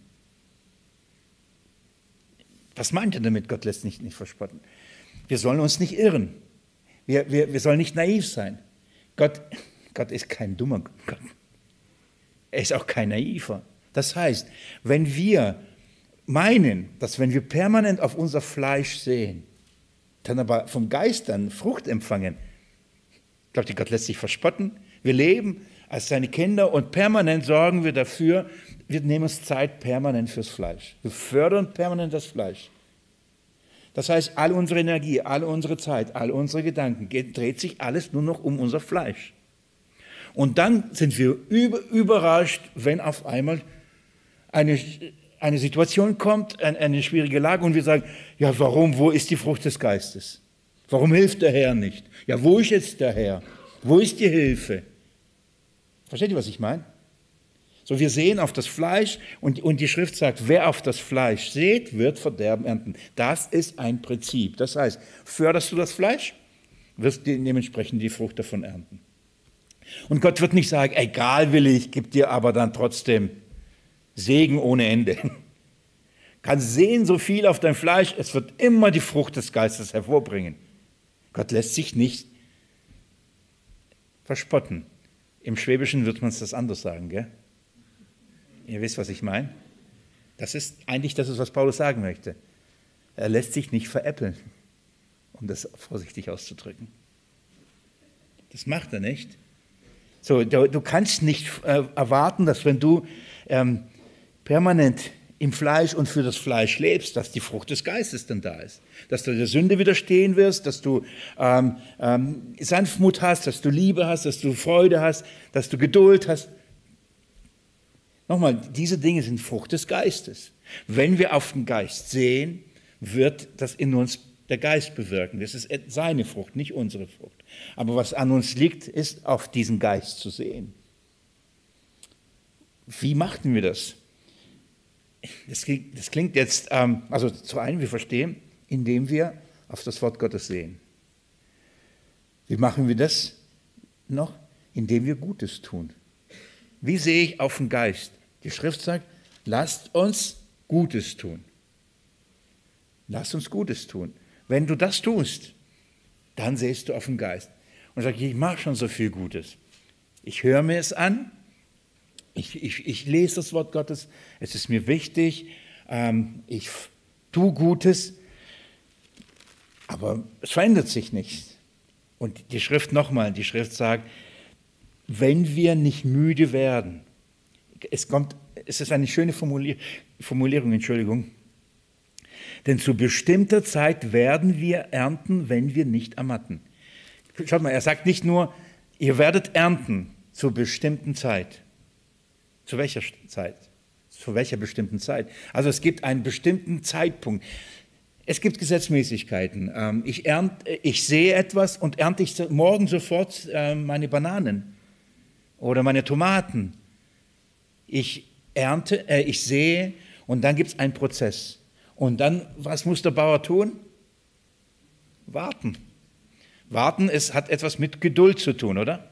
Was meint er damit, Gott lässt sich nicht verspotten? Wir sollen uns nicht irren. Wir, wir, wir sollen nicht naiv sein. Gott, Gott ist kein dummer Gott. Er ist auch kein Naiver. Das heißt, wenn wir meinen, dass wenn wir permanent auf unser Fleisch sehen, dann aber vom Geist dann Frucht empfangen, glaubt ihr, Gott lässt sich verspotten? Wir leben als seine Kinder und permanent sorgen wir dafür, wir nehmen uns Zeit permanent fürs Fleisch. Wir fördern permanent das Fleisch. Das heißt, all unsere Energie, all unsere Zeit, all unsere Gedanken, dreht sich alles nur noch um unser Fleisch. Und dann sind wir über, überrascht, wenn auf einmal eine eine Situation kommt, eine schwierige Lage und wir sagen, ja warum, wo ist die Frucht des Geistes? Warum hilft der Herr nicht? Ja, wo ist jetzt der Herr? Wo ist die Hilfe? Versteht ihr, was ich meine? So, wir sehen auf das Fleisch und, und die Schrift sagt, wer auf das Fleisch sät, wird Verderben ernten. Das ist ein Prinzip. Das heißt, förderst du das Fleisch, wirst du dementsprechend die Frucht davon ernten. Und Gott wird nicht sagen, egal will ich, gib dir aber dann trotzdem Segen ohne Ende. Kannst sehen so viel auf dein Fleisch, es wird immer die Frucht des Geistes hervorbringen. Gott lässt sich nicht verspotten. Im Schwäbischen wird man es das anders sagen, gell? Ihr wisst, was ich meine? Das ist eigentlich das, ist, was Paulus sagen möchte. Er lässt sich nicht veräppeln, um das vorsichtig auszudrücken. Das macht er nicht. So, du, du kannst nicht äh, erwarten, dass wenn du ähm, permanent im Fleisch und für das Fleisch lebst, dass die Frucht des Geistes dann da ist. Dass du der Sünde widerstehen wirst, dass du ähm, ähm, Sanftmut hast, dass du Liebe hast, dass du Freude hast, dass du Geduld hast. Nochmal, diese Dinge sind Frucht des Geistes. Wenn wir auf den Geist sehen, wird das in uns der Geist bewirken. Das ist seine Frucht, nicht unsere Frucht. Aber was an uns liegt, ist, auf diesen Geist zu sehen. Wie machten wir das? Das klingt, das klingt jetzt, ähm, also zu einem, wir verstehen, indem wir auf das Wort Gottes sehen. Wie machen wir das noch? Indem wir Gutes tun. Wie sehe ich auf den Geist? Die Schrift sagt, lasst uns Gutes tun. Lasst uns Gutes tun. Wenn du das tust, dann siehst du auf den Geist. Und sagst, ich mache schon so viel Gutes. Ich höre mir es an, ich, ich, ich lese das Wort Gottes, es ist mir wichtig, ähm, ich tue Gutes, aber es verändert sich nichts. Und die Schrift nochmal, die Schrift sagt, wenn wir nicht müde werden, es kommt, es ist eine schöne Formulier, Formulierung, Entschuldigung, denn zu bestimmter Zeit werden wir ernten, wenn wir nicht ermatten. Schaut mal, er sagt nicht nur, ihr werdet ernten zur bestimmten Zeit. Zu welcher Zeit? Zu welcher bestimmten Zeit? Also es gibt einen bestimmten Zeitpunkt. Es gibt Gesetzmäßigkeiten. Ich, ernte, ich sehe etwas und ernte ich morgen sofort meine Bananen oder meine Tomaten. Ich ernte, äh, ich sehe und dann gibt es einen Prozess. Und dann, was muss der Bauer tun? Warten. Warten ist, hat etwas mit Geduld zu tun, oder?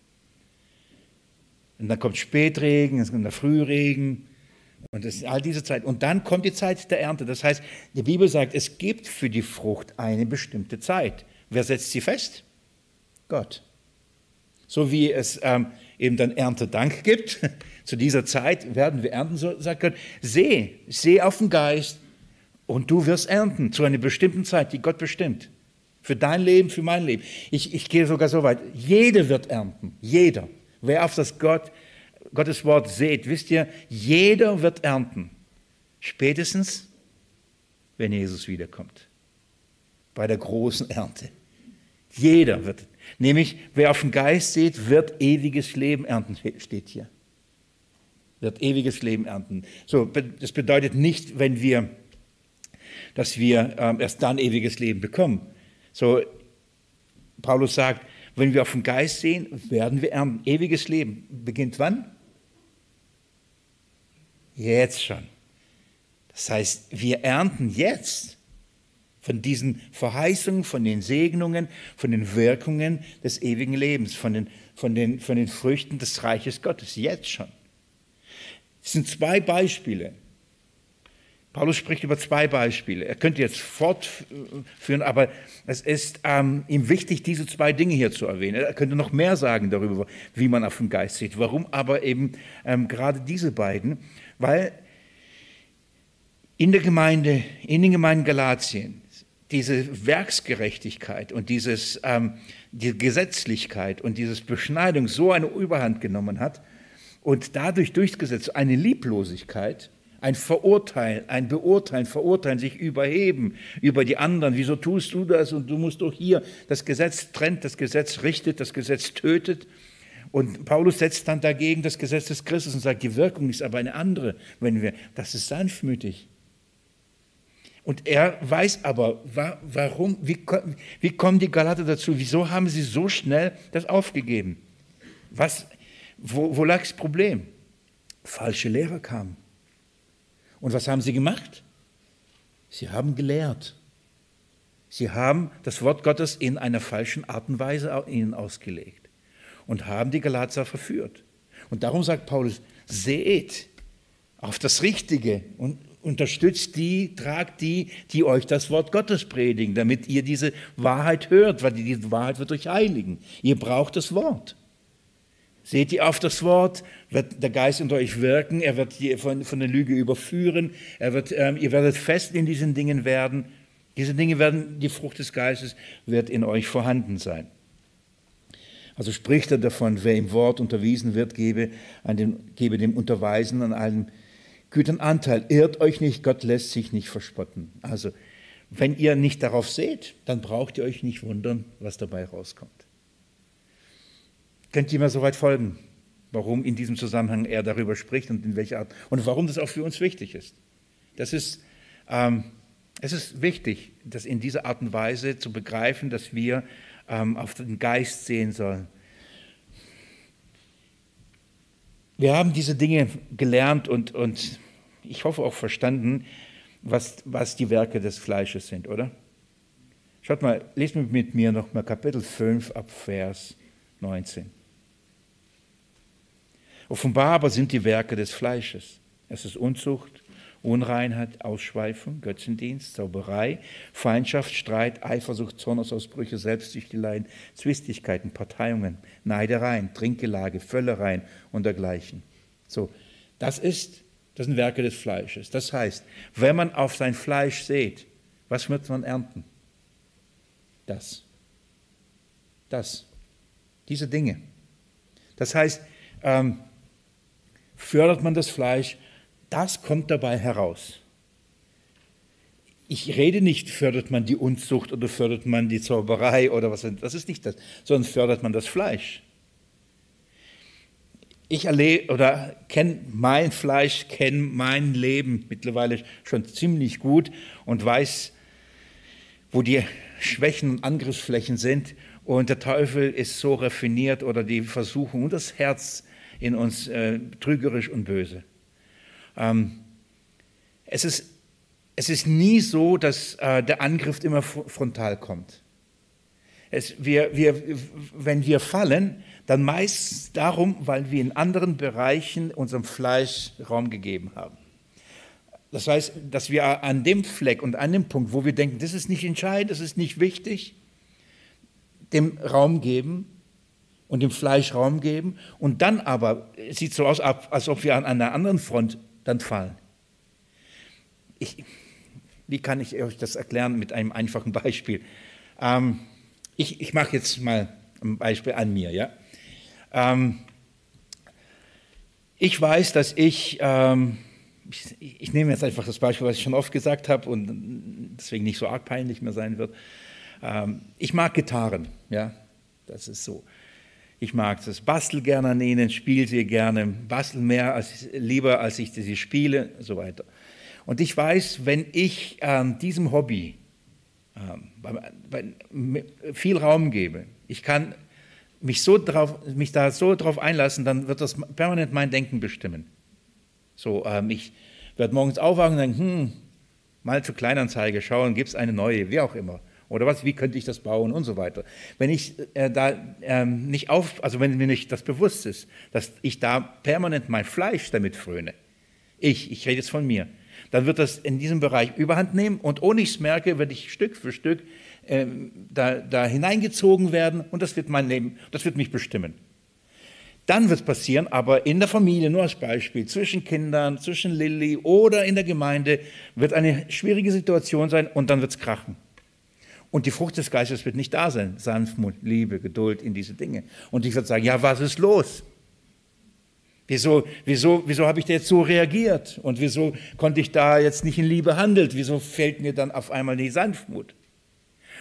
Und dann kommt Spätregen, es kommt der Frühregen und das ist all diese Zeit. Und dann kommt die Zeit der Ernte. Das heißt, die Bibel sagt, es gibt für die Frucht eine bestimmte Zeit. Wer setzt sie fest? Gott. So wie es ähm, eben dann Erntedank gibt, zu dieser Zeit werden wir ernten, so sagt Gott, seh, seh auf den Geist und du wirst ernten zu einer bestimmten Zeit, die Gott bestimmt. Für dein Leben, für mein Leben. Ich, ich gehe sogar so weit, jeder wird ernten, jeder. Wer auf das Gott, Gottes Wort sät, wisst ihr, jeder wird ernten. Spätestens, wenn Jesus wiederkommt. Bei der großen Ernte. Jeder wird, nämlich wer auf den Geist sät, wird ewiges Leben ernten, steht hier. Wird ewiges Leben ernten. So, das bedeutet nicht, wenn wir, dass wir ähm, erst dann ewiges Leben bekommen. So, Paulus sagt, wenn wir auf den Geist sehen, werden wir ernten. Ewiges Leben beginnt wann? Jetzt schon. Das heißt, wir ernten jetzt von diesen Verheißungen, von den Segnungen, von den Wirkungen des ewigen Lebens, von den, von den, von den Früchten des Reiches Gottes, jetzt schon. Es sind zwei Beispiele. Paulus spricht über zwei Beispiele. Er könnte jetzt fortführen, aber es ist ähm, ihm wichtig, diese zwei Dinge hier zu erwähnen. Er könnte noch mehr sagen darüber, wie man auf den Geist sieht. Warum aber eben ähm, gerade diese beiden? Weil in der Gemeinde, in den Gemeinden Galatien, diese Werksgerechtigkeit und dieses, ähm, die Gesetzlichkeit und diese Beschneidung so eine Überhand genommen hat und dadurch durchgesetzt eine Lieblosigkeit, ein Verurteilen, ein Beurteilen, Verurteilen, sich überheben über die anderen. Wieso tust du das und du musst doch hier. Das Gesetz trennt, das Gesetz richtet, das Gesetz tötet. Und Paulus setzt dann dagegen das Gesetz des Christus und sagt, die Wirkung ist aber eine andere. Wenn wir, das ist sanftmütig. Und er weiß aber, warum, wie, wie kommen die Galater dazu? Wieso haben sie so schnell das aufgegeben? Was, wo, wo lag das Problem? Falsche Lehrer kamen. Und was haben sie gemacht? Sie haben gelehrt. Sie haben das Wort Gottes in einer falschen Art und Weise ihnen ausgelegt und haben die Galater verführt. Und darum sagt Paulus, seht auf das Richtige und unterstützt die, tragt die, die euch das Wort Gottes predigen, damit ihr diese Wahrheit hört, weil diese Wahrheit wird euch heiligen. Ihr braucht das Wort. Seht ihr auf das Wort, wird der Geist unter euch wirken, er wird die von, von der Lüge überführen, er wird, ähm, ihr werdet fest in diesen Dingen werden. Diese Dinge werden, die Frucht des Geistes wird in euch vorhanden sein. Also spricht er davon, wer im Wort unterwiesen wird, gebe, an dem, gebe dem Unterweisen an allen Gütern Anteil. Irrt euch nicht, Gott lässt sich nicht verspotten. Also wenn ihr nicht darauf seht, dann braucht ihr euch nicht wundern, was dabei rauskommt. Könnt ihr mir soweit folgen, warum in diesem Zusammenhang er darüber spricht und in welcher Art und warum das auch für uns wichtig ist? Das ist, ähm, es ist wichtig, das in dieser Art und Weise zu begreifen, dass wir ähm, auf den Geist sehen sollen. Wir haben diese Dinge gelernt und, und ich hoffe auch verstanden, was, was die Werke des Fleisches sind, oder? Schaut mal, lest mit mir noch mal Kapitel fünf ab Vers neunzehn. Offenbar aber sind die Werke des Fleisches. Es ist Unzucht, Unreinheit, Ausschweifung, Götzendienst, Zauberei, Feindschaft, Streit, Eifersucht, Zornesausbrüche, Selbstsüchteleien, Zwistigkeiten, Parteiungen, Neidereien, Trinkgelage, Völlereien und dergleichen. So, das ist, das sind Werke des Fleisches. Das heißt, wenn man auf sein Fleisch sät, was wird man ernten? Das. Das. Diese Dinge. Das heißt, ähm, fördert man das Fleisch, das kommt dabei heraus. Ich rede nicht, fördert man die Unzucht oder fördert man die Zauberei oder was, das ist nicht das, sondern fördert man das Fleisch. Ich erlebe oder kenne mein Fleisch, kenne mein Leben mittlerweile schon ziemlich gut und weiß, wo die Schwächen und Angriffsflächen sind. Und der Teufel ist so raffiniert oder die Versuchung und das Herz in uns äh, trügerisch und böse. Ähm, es ist, es ist nie so, dass äh, der Angriff immer frontal kommt. Es, wir, wir, wenn wir fallen, dann meist darum, weil wir in anderen Bereichen unserem Fleisch Raum gegeben haben. Das heißt, dass wir an dem Fleck und an dem Punkt, wo wir denken, das ist nicht entscheidend, das ist nicht wichtig, dem Raum geben und dem Fleisch Raum geben und dann aber, es sieht so aus, als ob wir an einer anderen Front dann fallen. Ich, wie kann ich euch das erklären mit einem einfachen Beispiel? Ähm, ich ich mache jetzt mal ein Beispiel an mir. Ja? Ähm, ich weiß, dass ich, ähm, ich, ich nehme jetzt einfach das Beispiel, was ich schon oft gesagt habe und deswegen nicht so arg peinlich mehr sein wird. Ähm, ich mag Gitarren, ja, das ist so. Ich mag das, bastel gerne an ihnen, spiele sie gerne, bastel mehr als lieber, als ich sie spiele, und so weiter. Und ich weiß, wenn ich ähm, diesem Hobby ähm, bei, bei, viel Raum gebe, ich kann mich, so drauf, mich da so drauf einlassen, dann wird das permanent mein Denken bestimmen. So, ähm, ich werde morgens aufwachen und denken, hm, mal zur Kleinanzeige schauen, gibt es eine neue, wie auch immer. Oder was, wie könnte ich das bauen und so weiter. Wenn ich äh, da ähm, nicht auf, also wenn mir nicht das bewusst ist, dass ich da permanent mein Fleisch damit fröne, ich, ich rede jetzt von mir, dann wird das in diesem Bereich Überhand nehmen und ohne ich es merke, werde ich Stück für Stück äh, da, da hineingezogen werden und das wird mein Leben, das wird mich bestimmen. Dann wird es passieren, aber in der Familie, nur als Beispiel, zwischen Kindern, zwischen Lilly oder in der Gemeinde, wird eine schwierige Situation sein und dann wird es krachen. Und die Frucht des Geistes wird nicht da sein. Sanftmut, Liebe, Geduld in diese Dinge. Und ich würde sagen, ja, was ist los? Wieso, wieso, wieso habe ich da jetzt so reagiert? Und wieso konnte ich da jetzt nicht in Liebe handeln? Wieso fällt mir dann auf einmal die Sanftmut?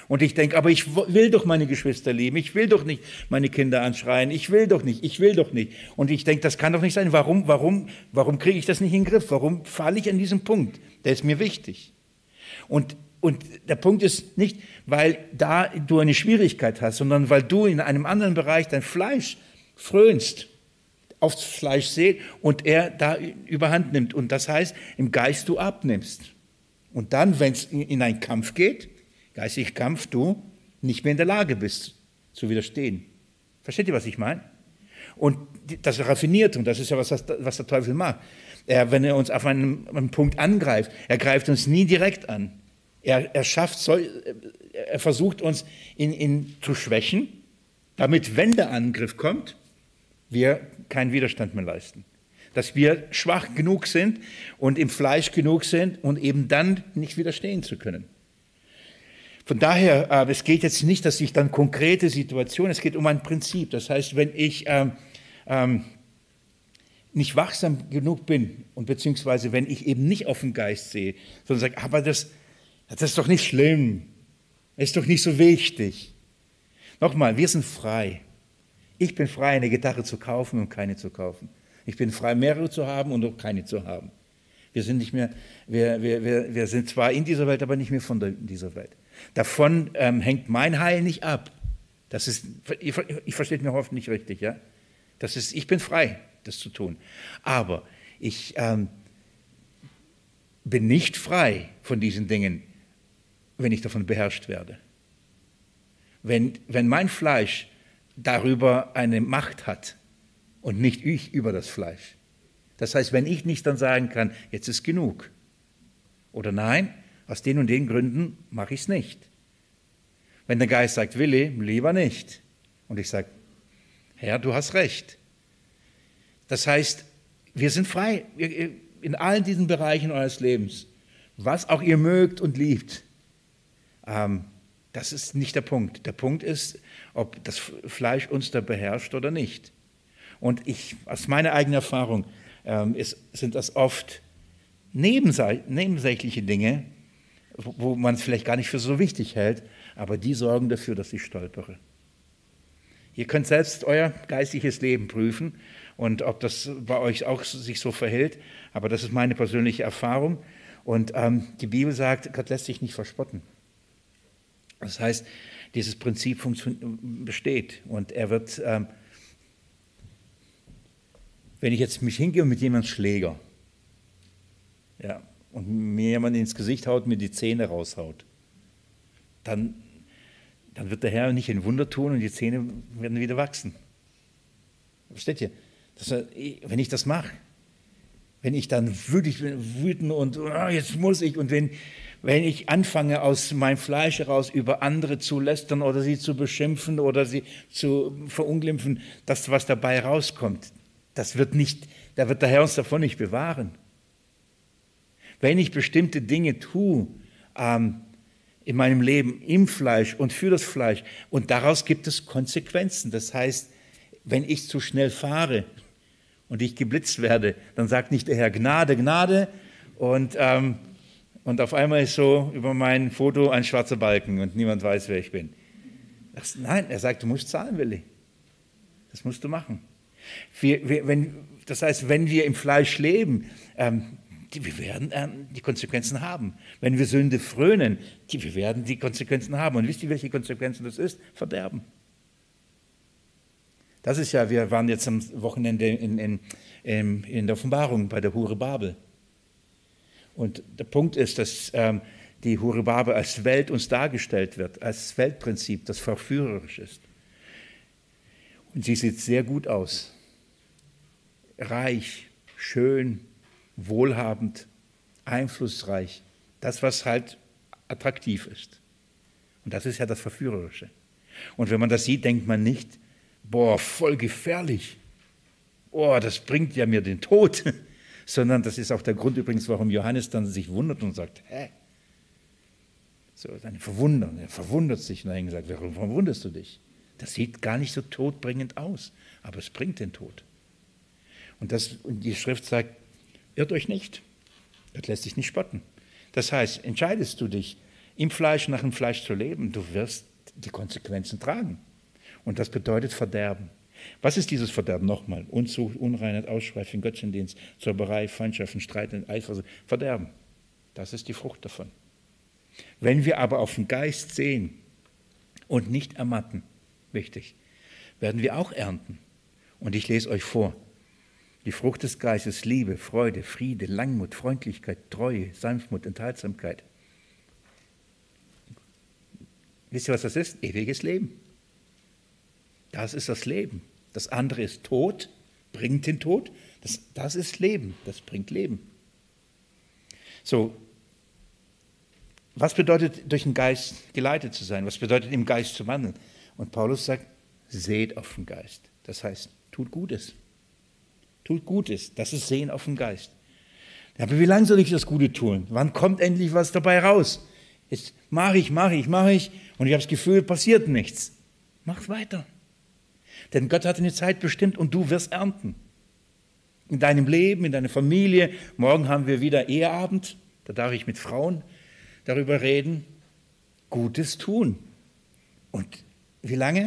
Und ich denke, aber ich will doch meine Geschwister lieben, ich will doch nicht meine Kinder anschreien, ich will doch nicht, ich will doch nicht. Und ich denke, das kann doch nicht sein. Warum, warum, warum kriege ich das nicht in den Griff? Warum falle ich an diesem Punkt? Der ist mir wichtig. Und, und der Punkt ist nicht, weil da du eine Schwierigkeit hast, sondern weil du in einem anderen Bereich dein Fleisch frönst, aufs Fleisch seht und er da überhand nimmt. Und das heißt, im Geist du abnimmst. Und dann, wenn es in einen Kampf geht, geistlicher Kampf, du nicht mehr in der Lage bist zu widerstehen. Versteht ihr, was ich meine? Und das raffiniert, und das ist ja, was, das, was der Teufel macht. Er, wenn er uns auf einen, einen Punkt angreift, er greift uns nie direkt an. Er, er schafft, so, er versucht uns in, in, zu schwächen, damit, wenn der Angriff kommt, wir keinen Widerstand mehr leisten. Dass wir schwach genug sind und im Fleisch genug sind und eben dann nicht widerstehen zu können. Von daher, äh, es geht jetzt nicht, dass ich dann konkrete Situationen, es geht um ein Prinzip. Das heißt, wenn ich ähm, ähm, nicht wachsam genug bin und beziehungsweise wenn ich eben nicht auf den Geist sehe, sondern sage, aber das, das ist doch nicht schlimm, das ist doch nicht so wichtig. Nochmal, wir sind frei. Ich bin frei, eine Gitarre zu kaufen und keine zu kaufen. Ich bin frei, mehrere zu haben und auch keine zu haben. Wir sind nicht mehr, wir, wir, wir, wir sind zwar in dieser Welt, aber nicht mehr von der, dieser Welt. Davon ähm, hängt mein Heil nicht ab. Das ist, ich, ich verstehe mir hoffentlich richtig, ja? Das ist, ich bin frei, das zu tun. Aber ich ähm, bin nicht frei von diesen Dingen, wenn ich davon beherrscht werde. Wenn, wenn mein Fleisch darüber eine Macht hat und nicht ich über das Fleisch. Das heißt, wenn ich nicht dann sagen kann, jetzt ist genug. Oder nein, aus den und den Gründen mache ich es nicht. Wenn der Geist sagt, Willi, lieber nicht. Und ich sage, Herr, du hast recht. Das heißt, wir sind frei in allen diesen Bereichen eures Lebens. Was auch ihr mögt und liebt. Ähm, das ist nicht der Punkt. Der Punkt ist, ob das Fleisch uns da beherrscht oder nicht. Und ich, aus meiner eigenen Erfahrung, ähm, ist, sind das oft nebensächliche Dinge, wo, wo man es vielleicht gar nicht für so wichtig hält, aber die sorgen dafür, dass ich stolpere. Ihr könnt selbst euer geistliches Leben prüfen und ob das bei euch auch sich so verhält, aber das ist meine persönliche Erfahrung. Und ähm, die Bibel sagt, Gott lässt sich nicht verspotten. Das heißt, dieses Prinzip besteht und er wird, ähm, wenn ich jetzt mich hingehe und mit jemandem Schläger, ja, und mir jemand ins Gesicht haut, mir die Zähne raushaut, dann, dann wird der Herr nicht ein Wunder tun und die Zähne werden wieder wachsen. Versteht ihr? Das, wenn ich das mache, wenn ich dann wütend bin, wütend und oh, jetzt muss ich, und wenn, wenn ich anfange, aus meinem Fleisch heraus über andere zu lästern oder sie zu beschimpfen oder sie zu verunglimpfen, das, was dabei rauskommt, das wird nicht, da wird der Herr uns davon nicht bewahren. Wenn ich bestimmte Dinge tue ähm, in meinem Leben, im Fleisch und für das Fleisch, und daraus gibt es Konsequenzen. Das heißt, wenn ich zu schnell fahre und ich geblitzt werde, dann sagt nicht der Herr Gnade, Gnade, und, ähm, und auf einmal ist so über mein Foto ein schwarzer Balken und niemand weiß, wer ich bin. Das, nein, er sagt, du musst zahlen, Willi. Das musst du machen. Wir, wir, wenn, das heißt, wenn wir im Fleisch leben, ähm, die, wir werden ähm, die Konsequenzen haben. Wenn wir Sünde frönen, die, wir werden die Konsequenzen haben. Und wisst ihr, welche Konsequenzen das ist? Verderben. Das ist ja, wir waren jetzt am Wochenende in, in, in, in der Offenbarung bei der Hure Babel. Und der Punkt ist, dass ähm, die Hure Babel als Welt uns dargestellt wird, als Weltprinzip, das verführerisch ist. Und sie sieht sehr gut aus. Reich, schön, wohlhabend, einflussreich. Das, was halt attraktiv ist. Und das ist ja das Verführerische. Und wenn man das sieht, denkt man nicht, boah, voll gefährlich. Boah, das bringt ja mir den Tod. Sondern das ist auch der Grund übrigens, warum Johannes dann sich wundert und sagt, hä? So, dann verwundern. Er verwundert sich und er hat gesagt, warum verwunderst du dich? Das sieht gar nicht so todbringend aus, aber es bringt den Tod. Und, das, und die Schrift sagt, irrt euch nicht. Das lässt sich nicht spotten. Das heißt, entscheidest du dich, im Fleisch, nach dem Fleisch zu leben, du wirst die Konsequenzen tragen. Und das bedeutet Verderben. Was ist dieses Verderben? Nochmal, Unzucht, Unreinheit, Ausschweifung, Götzendienst, Zauberei, Feindschaften, Streit, Eifersucht, Verderben. Das ist die Frucht davon. Wenn wir aber auf den Geist sehen und nicht ermatten, wichtig, werden wir auch ernten. Und ich lese euch vor. Die Frucht des Geistes, Liebe, Freude, Friede, Langmut, Freundlichkeit, Treue, Sanftmut, Enthaltsamkeit. Wisst ihr, was das ist? Ewiges Leben. Das ist das Leben. Das andere ist Tod, bringt den Tod. Das, das ist Leben, das bringt Leben. So, was bedeutet, durch den Geist geleitet zu sein? Was bedeutet, im Geist zu wandeln? Und Paulus sagt, seht auf den Geist. Das heißt, tut Gutes. Tut Gutes. Das ist Sehen auf den Geist. Aber wie lange soll ich das Gute tun? Wann kommt endlich was dabei raus? Jetzt mache ich, mache ich, mache ich und ich habe das Gefühl, passiert nichts. Mach weiter. Denn Gott hat eine Zeit bestimmt und du wirst ernten. In deinem Leben, in deiner Familie. Morgen haben wir wieder Eheabend. Da darf ich mit Frauen darüber reden. Gutes tun. Und wie lange?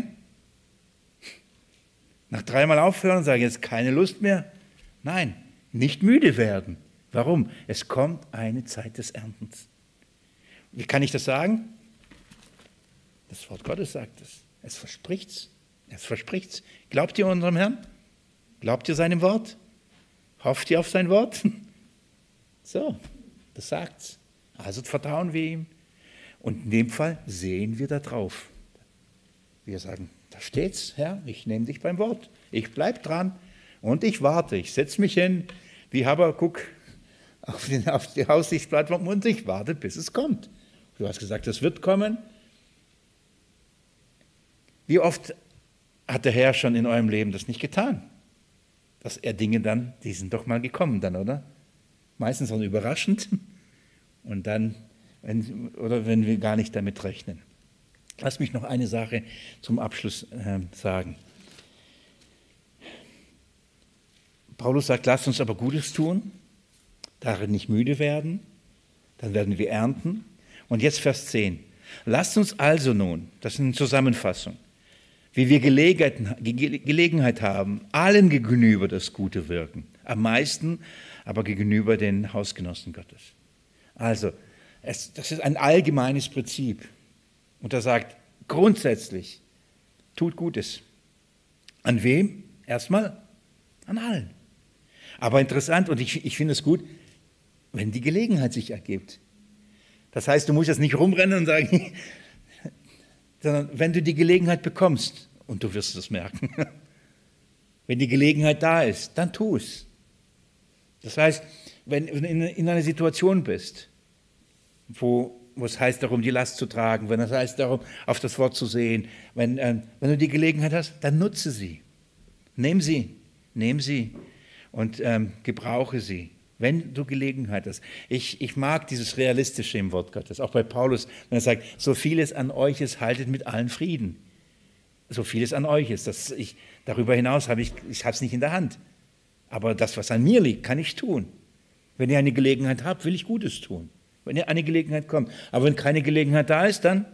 Nach dreimal aufhören und sagen, jetzt keine Lust mehr? Nein, nicht müde werden. Warum? Es kommt eine Zeit des Erntens. Wie kann ich das sagen? Das Wort Gottes sagt es. Es verspricht's. Es verspricht's. Glaubt ihr unserem Herrn? Glaubt ihr seinem Wort? Hofft ihr auf sein Wort? So, das sagt's. Also vertrauen wir ihm. Und in dem Fall sehen wir da drauf. Wir sagen, da steht's, Herr, ich nehme dich beim Wort. Ich bleib dran und ich warte. Ich setze mich hin, wie Habakuk auf, den, auf die Aussichtsplattform und ich warte, bis es kommt. Du hast gesagt, es wird kommen. Wie oft hat der Herr schon in eurem Leben das nicht getan? Dass er Dinge dann, die sind doch mal gekommen dann, oder? Meistens auch überraschend und dann, wenn, oder wenn wir gar nicht damit rechnen. Lass mich noch eine Sache zum Abschluss äh, sagen. Paulus sagt, lasst uns aber Gutes tun, darin nicht müde werden, dann werden wir ernten. Und jetzt Vers zehn. Lasst uns also nun, das ist eine Zusammenfassung, wie wir Gelegenheit haben, allen gegenüber das Gute wirken, am meisten aber gegenüber den Hausgenossen Gottes. Also, es, das ist ein allgemeines Prinzip. Und er sagt, grundsätzlich, tut Gutes. An wem? Erstmal an allen. Aber interessant, und ich, ich finde es gut, wenn die Gelegenheit sich ergibt. Das heißt, du musst jetzt nicht rumrennen und sagen, sondern wenn du die Gelegenheit bekommst, und du wirst es merken, wenn die Gelegenheit da ist, dann tu es. Das heißt, wenn du in einer Situation bist, wo, wo es heißt darum, die Last zu tragen, wenn es heißt darum, auf das Wort zu sehen, wenn, äh, wenn du die Gelegenheit hast, dann nutze sie. Nimm sie, nimm sie und ähm, gebrauche sie, wenn du Gelegenheit hast. Ich, ich mag dieses Realistische im Wort Gottes, auch bei Paulus, wenn er sagt, so vieles an euch ist, haltet mit allen Frieden. So vieles an euch ist. Das ich, darüber hinaus habe ich ich habe es nicht in der Hand. Aber das, was an mir liegt, kann ich tun. Wenn ihr eine Gelegenheit habt, will ich Gutes tun. Wenn ihr eine Gelegenheit kommt. Aber wenn keine Gelegenheit da ist, dann,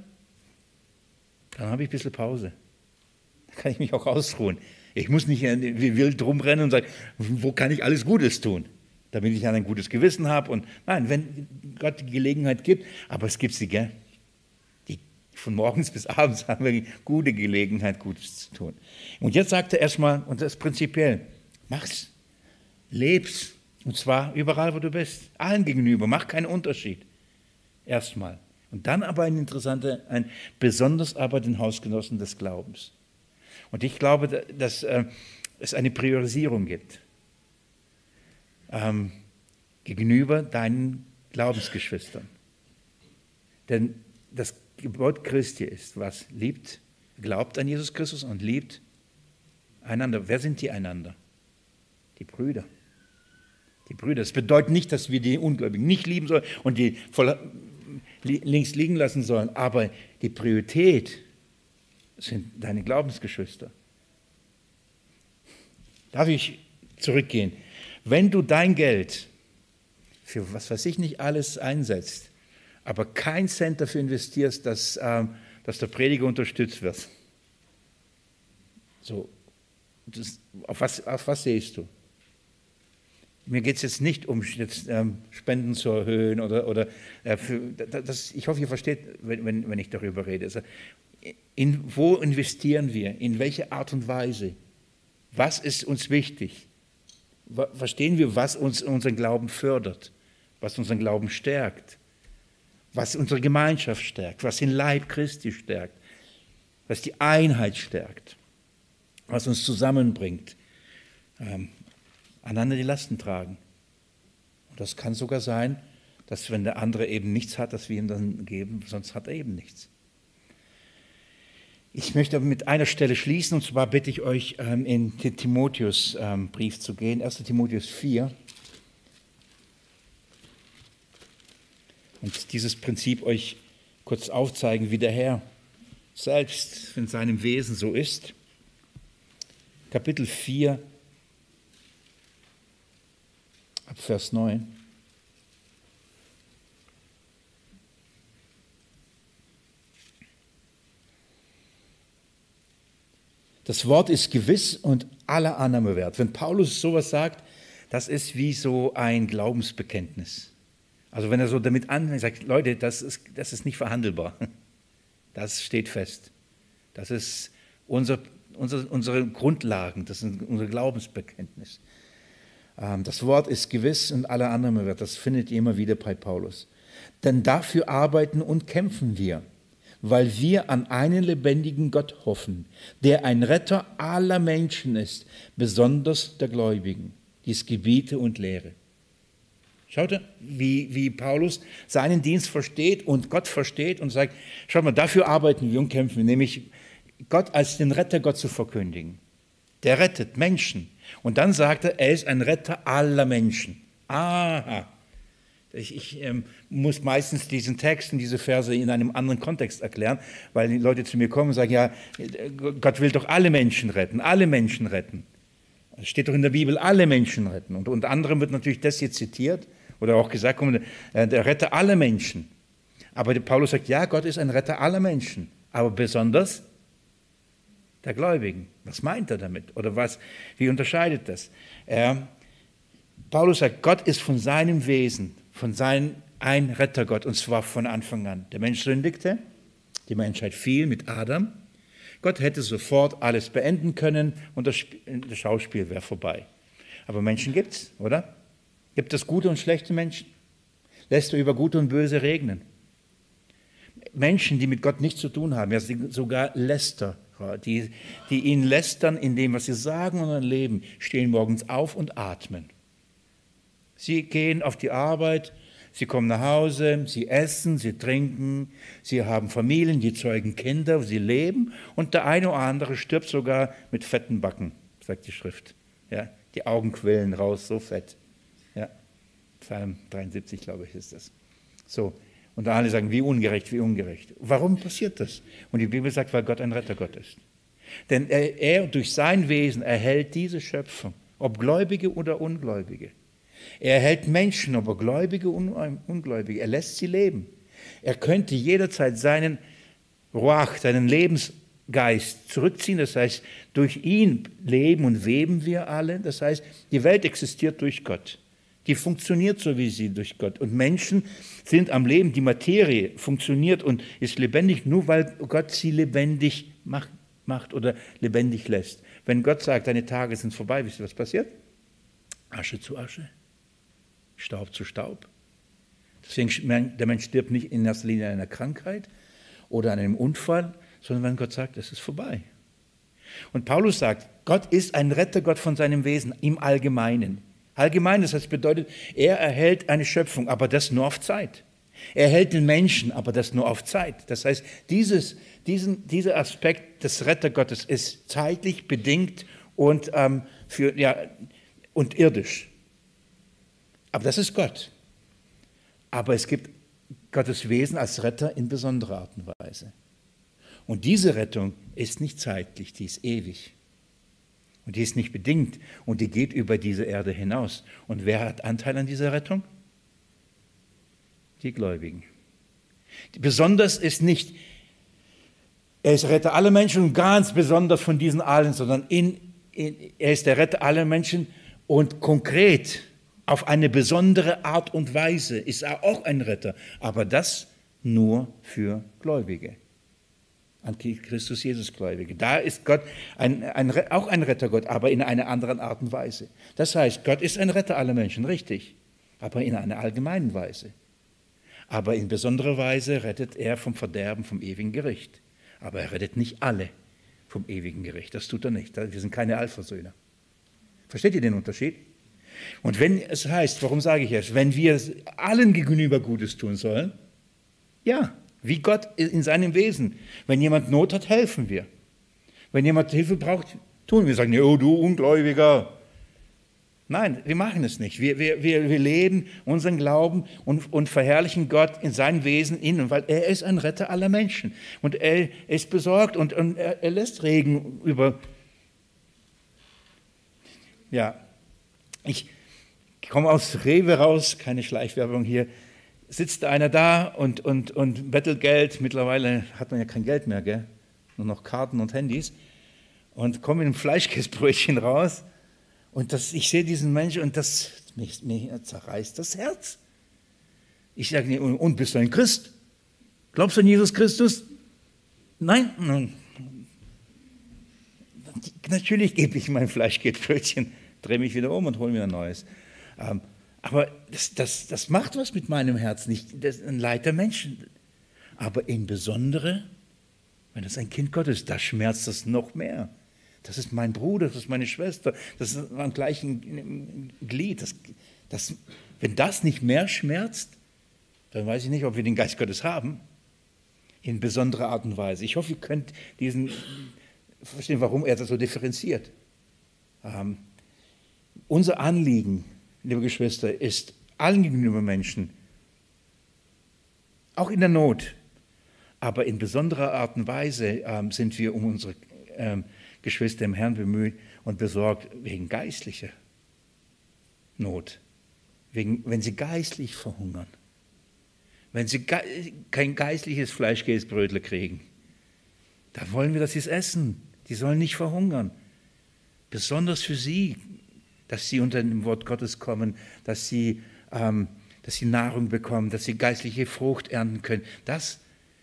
dann habe ich ein bisschen Pause. Dann kann ich mich auch ausruhen. Ich muss nicht wie wild rumrennen und sagen, wo kann ich alles Gutes tun? Damit ich dann ein gutes Gewissen habe. Und nein, wenn Gott die Gelegenheit gibt, aber es gibt sie, gell? Die, von morgens bis abends haben wir gute Gelegenheit, Gutes zu tun. Und jetzt sagt er erstmal, und das ist prinzipiell, mach's, leb's. Und zwar überall, wo du bist. Allen gegenüber, mach keinen Unterschied. Erstmal. Und dann aber ein interessanter, ein, besonders aber den Hausgenossen des Glaubens. Und ich glaube, dass äh, es eine Priorisierung gibt. Ähm, gegenüber deinen Glaubensgeschwistern. Denn das Gebot Christi ist, was liebt, glaubt an Jesus Christus und liebt einander. Wer sind die einander? Die Brüder. Die Brüder. Das bedeutet nicht, dass wir die Ungläubigen nicht lieben sollen und die voll links liegen lassen sollen, aber die Priorität sind deine Glaubensgeschwister. Darf ich zurückgehen? Wenn du dein Geld für was weiß ich nicht alles einsetzt, aber keinen Cent dafür investierst, dass, ähm, dass der Prediger unterstützt wird. So, das, auf, was, auf was sehst du? Mir geht es jetzt nicht um jetzt, ähm, Spenden zu erhöhen oder, oder äh, für, das, ich hoffe, ihr versteht, wenn, wenn, wenn ich darüber rede. Also, in, wo investieren wir? In welche Art und Weise? Was ist uns wichtig? Verstehen wir, was uns unseren Glauben fördert, was unseren Glauben stärkt, was unsere Gemeinschaft stärkt, was den Leib Christi stärkt, was die Einheit stärkt, was uns zusammenbringt, ähm, einander die Lasten tragen. Und das kann sogar sein, dass wenn der andere eben nichts hat, dass wir ihm dann geben, sonst hat er eben nichts. Ich möchte aber mit einer Stelle schließen, und zwar bitte ich euch, ähm, in den Timotheusbrief ähm, zu gehen, erster Timotheus vier. Und dieses Prinzip euch kurz aufzeigen, wie der Herr selbst in seinem Wesen so ist. Kapitel vier, ab Vers neun. Das Wort ist gewiss und aller Annahme wert. Wenn Paulus sowas sagt, das ist wie so ein Glaubensbekenntnis. Also wenn er so damit anfängt, sagt, Leute, das ist, das ist nicht verhandelbar. Das steht fest. Das ist unser, unser, unsere Grundlagen, das ist unser Glaubensbekenntnis. Das Wort ist gewiss und aller Annahme wert. Das findet ihr immer wieder bei Paulus. Denn dafür arbeiten und kämpfen wir, weil wir an einen lebendigen Gott hoffen, der ein Retter aller Menschen ist, besonders der Gläubigen, dies gebiete und lehre. Schaut ihr, wie, wie Paulus seinen Dienst versteht und Gott versteht und sagt, schaut mal, dafür arbeiten wir und kämpfen wir, nämlich Gott als den Retter Gott zu verkündigen. Der rettet Menschen. Und dann sagt er, er ist ein Retter aller Menschen. Aha. Ich, ich ähm, muss meistens diesen Text und diese Verse in einem anderen Kontext erklären, weil die Leute zu mir kommen und sagen, ja, Gott will doch alle Menschen retten, alle Menschen retten. Es steht doch in der Bibel, alle Menschen retten. Und unter anderem wird natürlich das hier zitiert oder auch gesagt, der Retter aller Menschen. Aber Paulus sagt, ja, Gott ist ein Retter aller Menschen, aber besonders der Gläubigen. Was meint er damit? Oder was, wie unterscheidet das? Er, Paulus sagt, Gott ist von seinem Wesen, von seinem ein Rettergott, und zwar von Anfang an. Der Mensch sündigte, die Menschheit fiel mit Adam. Gott hätte sofort alles beenden können und das, das Schauspiel wäre vorbei. Aber Menschen gibt es, oder? Gibt es gute und schlechte Menschen? Lässt er über Gute und Böse regnen? Menschen, die mit Gott nichts zu tun haben, ja sogar Lästerer, die, die ihn lästern in dem, was sie sagen und erleben, stehen morgens auf und atmen. Sie gehen auf die Arbeit, sie kommen nach Hause, sie essen, sie trinken, sie haben Familien, die zeugen Kinder, sie leben und der eine oder andere stirbt sogar mit fetten Backen, sagt die Schrift. Ja, die Augen quillen raus, so fett. Ja, Psalm dreiundsiebzig, glaube ich, ist das. So, und alle sagen, wie ungerecht, wie ungerecht. Warum passiert das? Und die Bibel sagt, weil Gott ein Rettergott ist. Denn er, er durch sein Wesen erhält diese Schöpfung, ob Gläubige oder Ungläubige. Er erhält Menschen, ob er Gläubige oder Ungläubige. Er lässt sie leben. Er könnte jederzeit seinen Ruach, seinen Lebensgeist zurückziehen. Das heißt, durch ihn leben und weben wir alle. Das heißt, die Welt existiert durch Gott. Die funktioniert so, wie sie durch Gott. Und Menschen sind am Leben. Die Materie funktioniert und ist lebendig, nur weil Gott sie lebendig macht, macht oder lebendig lässt. Wenn Gott sagt, deine Tage sind vorbei, wisst ihr, was passiert? Asche zu Asche. Staub zu Staub. Deswegen, der Mensch stirbt nicht in erster Linie an einer Krankheit oder an einem Unfall, sondern wenn Gott sagt, es ist vorbei. Und Paulus sagt, Gott ist ein Rettergott von seinem Wesen im Allgemeinen. Allgemein, das heißt, bedeutet, er erhält eine Schöpfung, aber das nur auf Zeit. Er erhält den Menschen, aber das nur auf Zeit. Das heißt, dieses, diesen, dieser Aspekt des Rettergottes ist zeitlich bedingt und, ähm, für, ja, und irdisch. Aber das ist Gott. Aber es gibt Gottes Wesen als Retter in besonderer Art und Weise. Und diese Rettung ist nicht zeitlich, die ist ewig. Und die ist nicht bedingt und die geht über diese Erde hinaus. Und wer hat Anteil an dieser Rettung? Die Gläubigen. Besonders ist nicht, er ist Retter aller Menschen und ganz besonders von diesen allen, sondern in, in, er ist der Retter aller Menschen und konkret auf eine besondere Art und Weise ist er auch ein Retter, aber das nur für Gläubige, an Christus Jesus Gläubige. Da ist Gott ein, ein, auch ein Rettergott, aber in einer anderen Art und Weise. Das heißt, Gott ist ein Retter aller Menschen, richtig, aber in einer allgemeinen Weise. Aber in besonderer Weise rettet er vom Verderben, vom ewigen Gericht. Aber er rettet nicht alle vom ewigen Gericht. Das tut er nicht. Wir sind keine Allversöhner. Versteht ihr den Unterschied? Und wenn es heißt, warum sage ich es, wenn wir allen gegenüber Gutes tun sollen, ja, wie Gott in seinem Wesen. Wenn jemand Not hat, helfen wir. Wenn jemand Hilfe braucht, tun wir. Sagen, oh du Ungläubiger. Nein, wir machen es nicht. Wir, wir, wir, wir leben unseren Glauben und, und verherrlichen Gott in seinem Wesen innen, weil er ist ein Retter aller Menschen. Und er ist besorgt und, und er, er lässt Regen über. Ja, ich komme aus Rewe raus, keine Schleichwerbung hier. Sitzt einer da und, und, und bettelt Geld. Mittlerweile hat man ja kein Geld mehr, gell? Nur noch Karten und Handys. Und komme mit einem Fleischkäsebrötchen raus. Und das, ich sehe diesen Menschen und das mich, mir zerreißt das Herz. Ich sage, und, und bist du ein Christ? Glaubst du an Jesus Christus? Nein. Natürlich gebe ich mein Fleischkäsebrötchen, drehe mich wieder um und hole mir ein neues. Ähm, aber das, das, das macht was mit meinem Herz nicht. Das ist ein Leid der Menschen. Aber insbesondere, wenn das ein Kind Gottes ist, da schmerzt das noch mehr. Das ist mein Bruder, das ist meine Schwester, das ist am gleichen Glied. Das, das, wenn das nicht mehr schmerzt, dann weiß ich nicht, ob wir den Geist Gottes haben, in besonderer Art und Weise. Ich hoffe, ihr könnt diesen verstehen, warum er das so differenziert. Ähm, unser Anliegen, liebe Geschwister, ist allen gegenüber Menschen, auch in der Not, aber in besonderer Art und Weise ähm, sind wir um unsere ähm, Geschwister im Herrn bemüht und besorgt wegen geistlicher Not, wegen, wenn sie geistlich verhungern, wenn sie ge kein geistliches Fleischkäsebrötle kriegen, da wollen wir, dass sie es essen. Die sollen nicht verhungern. Besonders für sie, dass sie unter dem Wort Gottes kommen, dass sie, ähm, dass sie Nahrung bekommen, dass sie geistliche Frucht ernten können. Das,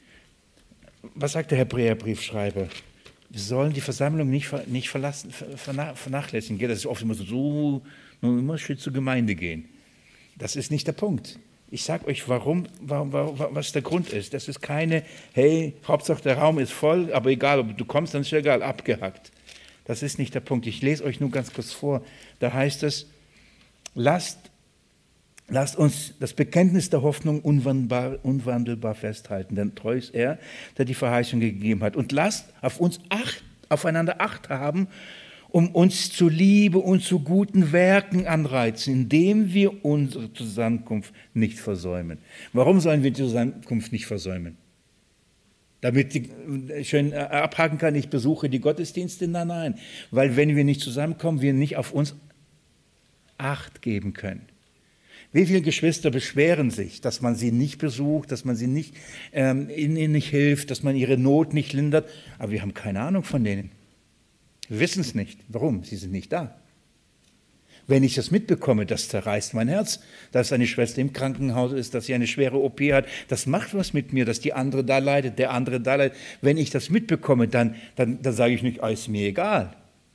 was sagt der Hebräerbriefschreiber? Wir sollen die Versammlung nicht, nicht verlassen, vernachlässigen. Das ist oft immer so, so man muss schön zur Gemeinde gehen. Das ist nicht der Punkt. Ich sage euch, warum, warum, warum, was der Grund ist. Das ist keine, hey, Hauptsache der Raum ist voll, aber egal, ob du kommst, dann ist ja egal, abgehackt. Das ist nicht der Punkt. Ich lese euch nur ganz kurz vor. Da heißt es, lasst, lasst uns das Bekenntnis der Hoffnung unwandelbar, unwandelbar festhalten, denn treu ist er, der die Verheißung gegeben hat. Und lasst auf uns acht, aufeinander Acht haben, um uns zu Liebe und zu guten Werken anreizen, indem wir unsere Zusammenkunft nicht versäumen. Warum sollen wir die Zusammenkunft nicht versäumen? Damit ich schön abhaken kann, ich besuche die Gottesdienste? Nein, nein. Weil wenn wir nicht zusammenkommen, wir nicht auf uns Acht geben können. Wie viele Geschwister beschweren sich, dass man sie nicht besucht, dass man sie nicht, ähm, ihnen nicht hilft, dass man ihre Not nicht lindert? Aber wir haben keine Ahnung von denen. Wir wissen es nicht. Warum? Sie sind nicht da. Wenn ich das mitbekomme, das zerreißt mein Herz, dass eine Schwester im Krankenhaus ist, dass sie eine schwere O P hat. Das macht was mit mir, dass die andere da leidet, der andere da leidet. Wenn ich das mitbekomme, dann, dann, dann sage ich nicht, oh, ist mir egal.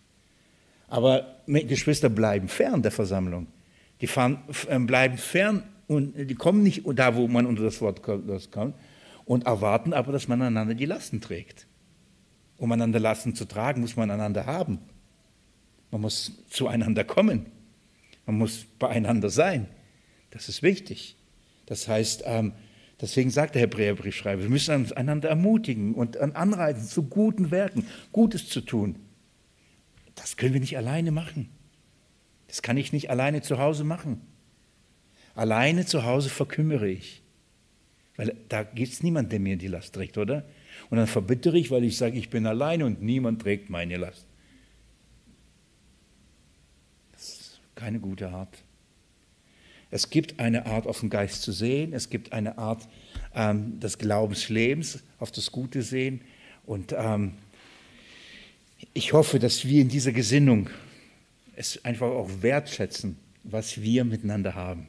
Aber Geschwister bleiben fern der Versammlung. Die fahren, bleiben fern und die kommen nicht da, wo man unter das Wort kommt und erwarten aber, dass man einander die Lasten trägt. Um einander Lasten zu tragen, muss man einander haben. Man muss zueinander kommen. Man muss beieinander sein. Das ist wichtig. Das heißt, deswegen sagt der Hebräerbriefschreiber, wir müssen einander ermutigen und anreizen zu guten Werken, Gutes zu tun. Das können wir nicht alleine machen. Das kann ich nicht alleine zu Hause machen. Alleine zu Hause verkümmere ich. Weil da gibt es niemanden, der mir die Last trägt, oder? Und dann verbittere ich, weil ich sage, ich bin alleine und niemand trägt meine Last. Das ist keine gute Art. Es gibt eine Art, auf den Geist zu sehen. Es gibt eine Art ähm, des Glaubenslebens, auf das Gute sehen. Und ähm, ich hoffe, dass wir in dieser Gesinnung es einfach auch wertschätzen, was wir miteinander haben.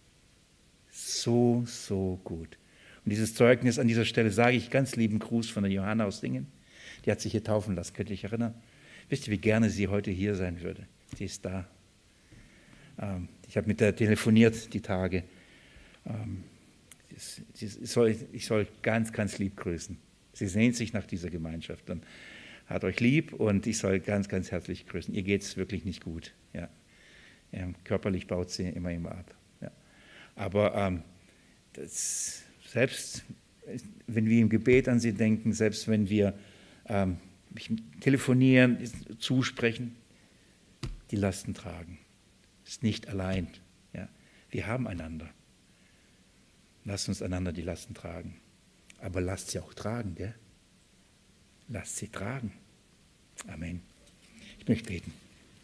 So, so gut. Und dieses Zeugnis an dieser Stelle sage ich ganz lieben Gruß von der Johanna aus Dingen. Die hat sich hier taufen lassen, könnt ihr euch erinnern? Wisst ihr, wie gerne sie heute hier sein würde? Sie ist da. Ähm, ich habe mit der telefoniert die Tage. Ähm, sie, sie soll, ich soll ganz, ganz lieb grüßen. Sie sehnt sich nach dieser Gemeinschaft und hat euch lieb und ich soll ganz, ganz herzlich grüßen. Ihr geht es wirklich nicht gut. Ja. Ja, körperlich baut sie immer, immer ab. Ja. Aber ähm, das, selbst wenn wir im Gebet an sie denken, selbst wenn wir ähm, telefonieren, zusprechen, die Lasten tragen. Ist nicht allein. Ja. Wir haben einander. Lasst uns einander die Lasten tragen. Aber lasst sie auch tragen, gell? Lasst sie tragen. Amen. Ich möchte beten.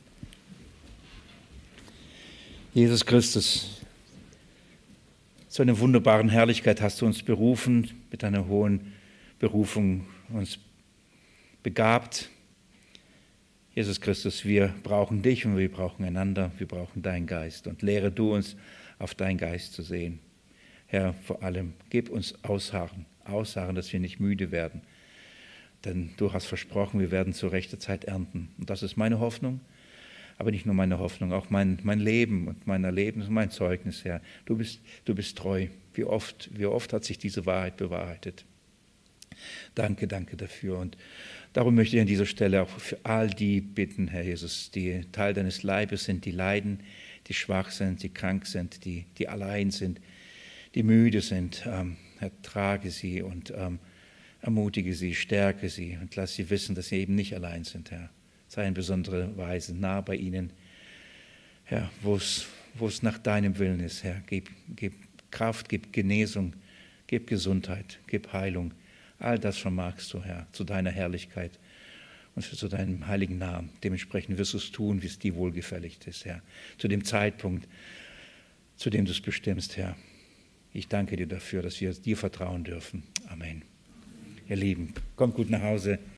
Jesus Christus, zu einer wunderbaren Herrlichkeit hast du uns berufen, mit einer hohen Berufung uns begabt. Jesus Christus, wir brauchen dich und wir brauchen einander, wir brauchen deinen Geist. Und lehre du uns, auf deinen Geist zu sehen. Herr, vor allem, gib uns Ausharren, Ausharren, dass wir nicht müde werden. Denn du hast versprochen, wir werden zur rechten Zeit ernten. Und das ist meine Hoffnung, aber nicht nur meine Hoffnung, auch mein, mein Leben und mein Erleben und mein Zeugnis, Herr. Du bist, du bist treu. Wie oft, wie oft hat sich diese Wahrheit bewahrheitet. Danke, danke dafür. Und darum möchte ich an dieser Stelle auch für all die bitten, Herr Jesus, die Teil deines Leibes sind, die leiden, die schwach sind, die krank sind, die, die allein sind, die müde sind. Ähm, Herr, trage sie und ähm, ermutige sie, stärke sie und lass sie wissen, dass sie eben nicht allein sind, Herr. Sei in besonderer Weise nah bei ihnen, Herr, wo es, wo es nach deinem Willen ist, Herr. Gib, gib Kraft, gib Genesung, gib Gesundheit, gib Heilung. All das vermagst du, Herr, zu deiner Herrlichkeit und zu deinem heiligen Namen. Dementsprechend wirst du es tun, wie es dir wohlgefällig ist, Herr. Zu dem Zeitpunkt, zu dem du es bestimmst, Herr. Ich danke dir dafür, dass wir dir vertrauen dürfen. Amen. Ihr Lieben, kommt gut nach Hause.